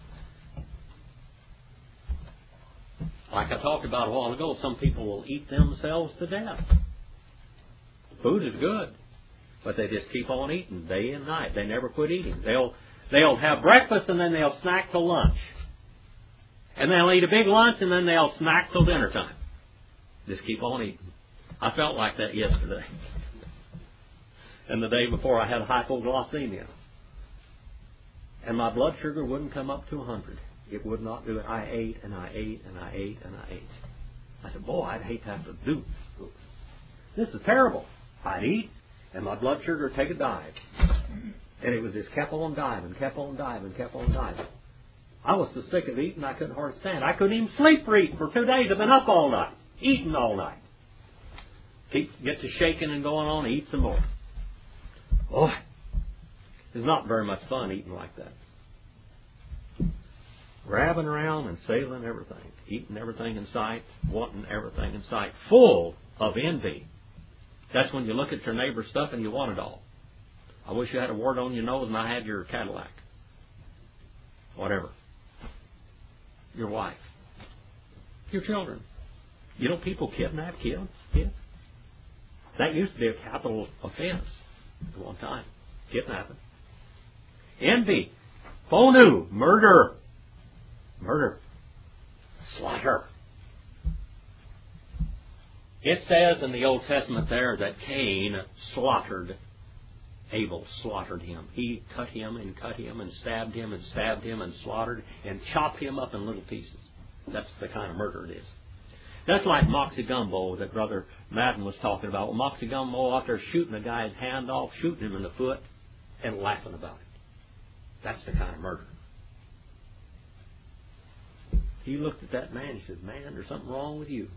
Like I talked about a while ago, some people will eat themselves to death. Food is good, but they just keep on eating day and night. They never quit eating. They'll they'll have breakfast and then they'll snack till lunch. And they'll eat a big lunch and then they'll snack till dinner time. Just keep on eating. I felt like that yesterday. And the day before I had hypoglycemia. And my blood sugar wouldn't come up to one hundred. It would not do it. I ate and I ate and I ate and I ate. I said, boy, I'd hate to have to do this. This is terrible. I'd eat and my blood sugar would take a dive. And it was just kept on diving, kept on diving, kept on diving. I was so sick of eating I couldn't hardly stand. I couldn't even sleep for eating for two days. I've been up all night, eating all night. Keep get to shaking and going on, eat some more. Boy, it's not very much fun eating like that. Grabbing around and sailing everything, eating everything in sight, wanting everything in sight, full of envy. That's when you look at your neighbor's stuff and you want it all. I wish you had a wart on your nose and I had your Cadillac. Whatever. Your wife. Your children. You know people kidnap kids? kids? That used to be a capital offense at one time. Kidnapping. Envy. Phonu. Murder. Murder. Slaughter. It says in the Old Testament there that Cain slaughtered Abel, slaughtered him. He cut him and cut him and stabbed him and stabbed him and slaughtered and chopped him up in little pieces. That's the kind of murder it is. That's like Moxie Gumbo that Brother Madden was talking about. Well, Moxie Gumbo out there shooting a guy's hand off, shooting him in the foot, and laughing about it. That's the kind of murder. He looked at that man and said, man, there's something wrong with you.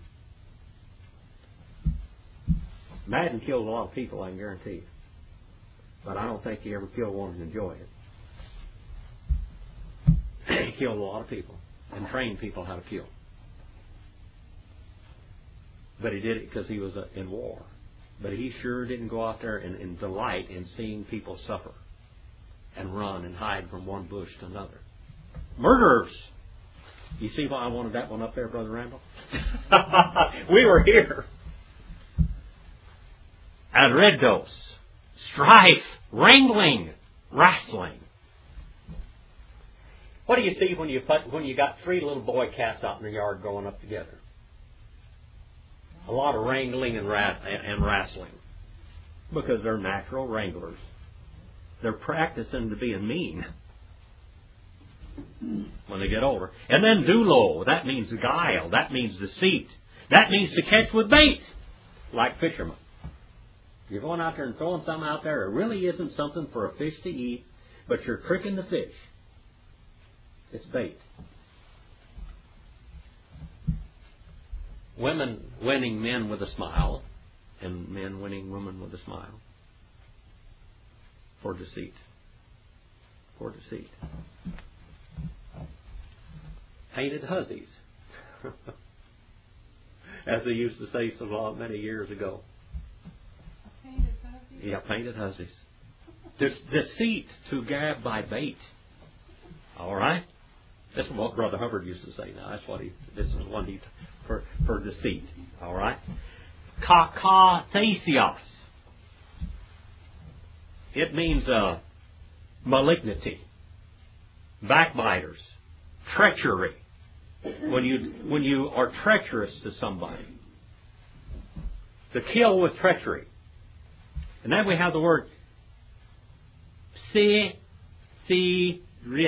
Madden killed a lot of people, I can guarantee you. But I don't think he ever killed one and enjoyed it. He killed a lot of people and trained people how to kill. But he did it because he was uh, in war. But he sure didn't go out there and, and delight in seeing people suffer and run and hide from one bush to another. Murderers. You see why I wanted that one up there, Brother Randall? We were here. Adredos, strife, wrangling, wrestling. What do you see when you put, when you got three little boy cats out in the yard growing up together? A lot of wrangling and, ra- and wrestling. Because they're natural wranglers. They're practicing to being mean when they get older. And then doulo, that means guile, that means deceit. That means to catch with bait, like fishermen. You're going out there and throwing something out there, it really isn't something for a fish to eat, but you're tricking the fish. It's bait. Women winning men with a smile, and men winning women with a smile. For deceit. For deceit. Painted hussies. As they used to say so long, many years ago. Painted hussies? Yeah, painted hussies. De- deceit to gab by bait. All right? This is what Brother Hubbard used to say now. That's what he, this is one he, for, for deceit. All right? Kakathasios. It means uh, malignity, backbiters, treachery. When you when you are treacherous to somebody, to kill with treachery. And then we have the word psitheristos.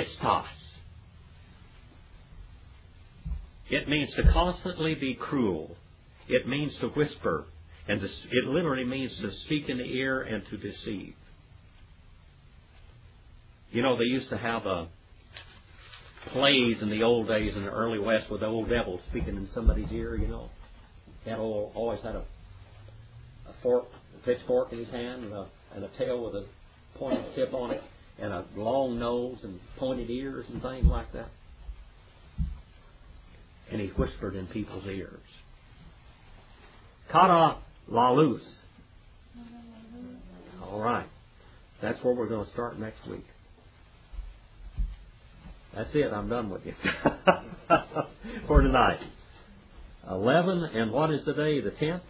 It means to constantly be cruel. It means to whisper, and to, it literally means to speak in the ear and to deceive. You know, they used to have uh, plays in the old days in the early West with the old devil speaking in somebody's ear, you know. He had all, always had a, a fork, a pitchfork in his hand and a, and a tail with a pointed tip on it and a long nose and pointed ears and things like that. And he whispered in people's ears. Kata lalus. All right. That's where we're going to start next week. That's it. I'm done with you for tonight. Eleven, and what is the day? The tenth?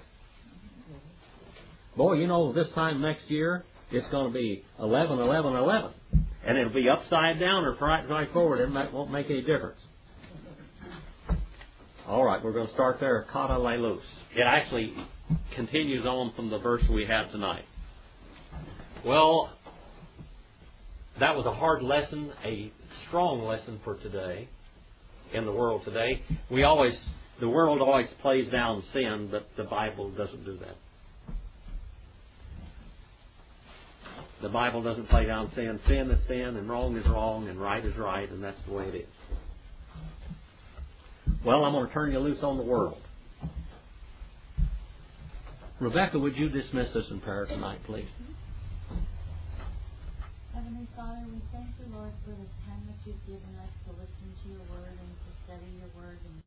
Boy, you know, this time next year, it's going to be eleven, eleven, eleven. And it'll be upside down or right, right forward. It won't make any difference. All right, we're going to start there. Kata lelus. It actually continues on from the verse we had tonight. Well, that was a hard lesson, a strong lesson for today, in the world today. We always, the world always plays down sin, but the Bible doesn't do that. The Bible doesn't play down sin. Sin is sin, and wrong is wrong, and right is right, and that's the way it is. Well, I'm going to turn you loose on the world. Rebecca, would you dismiss us in prayer tonight, please? Heavenly Father, we thank you, Lord, for this time that you've given us to listen to your word and to study your word and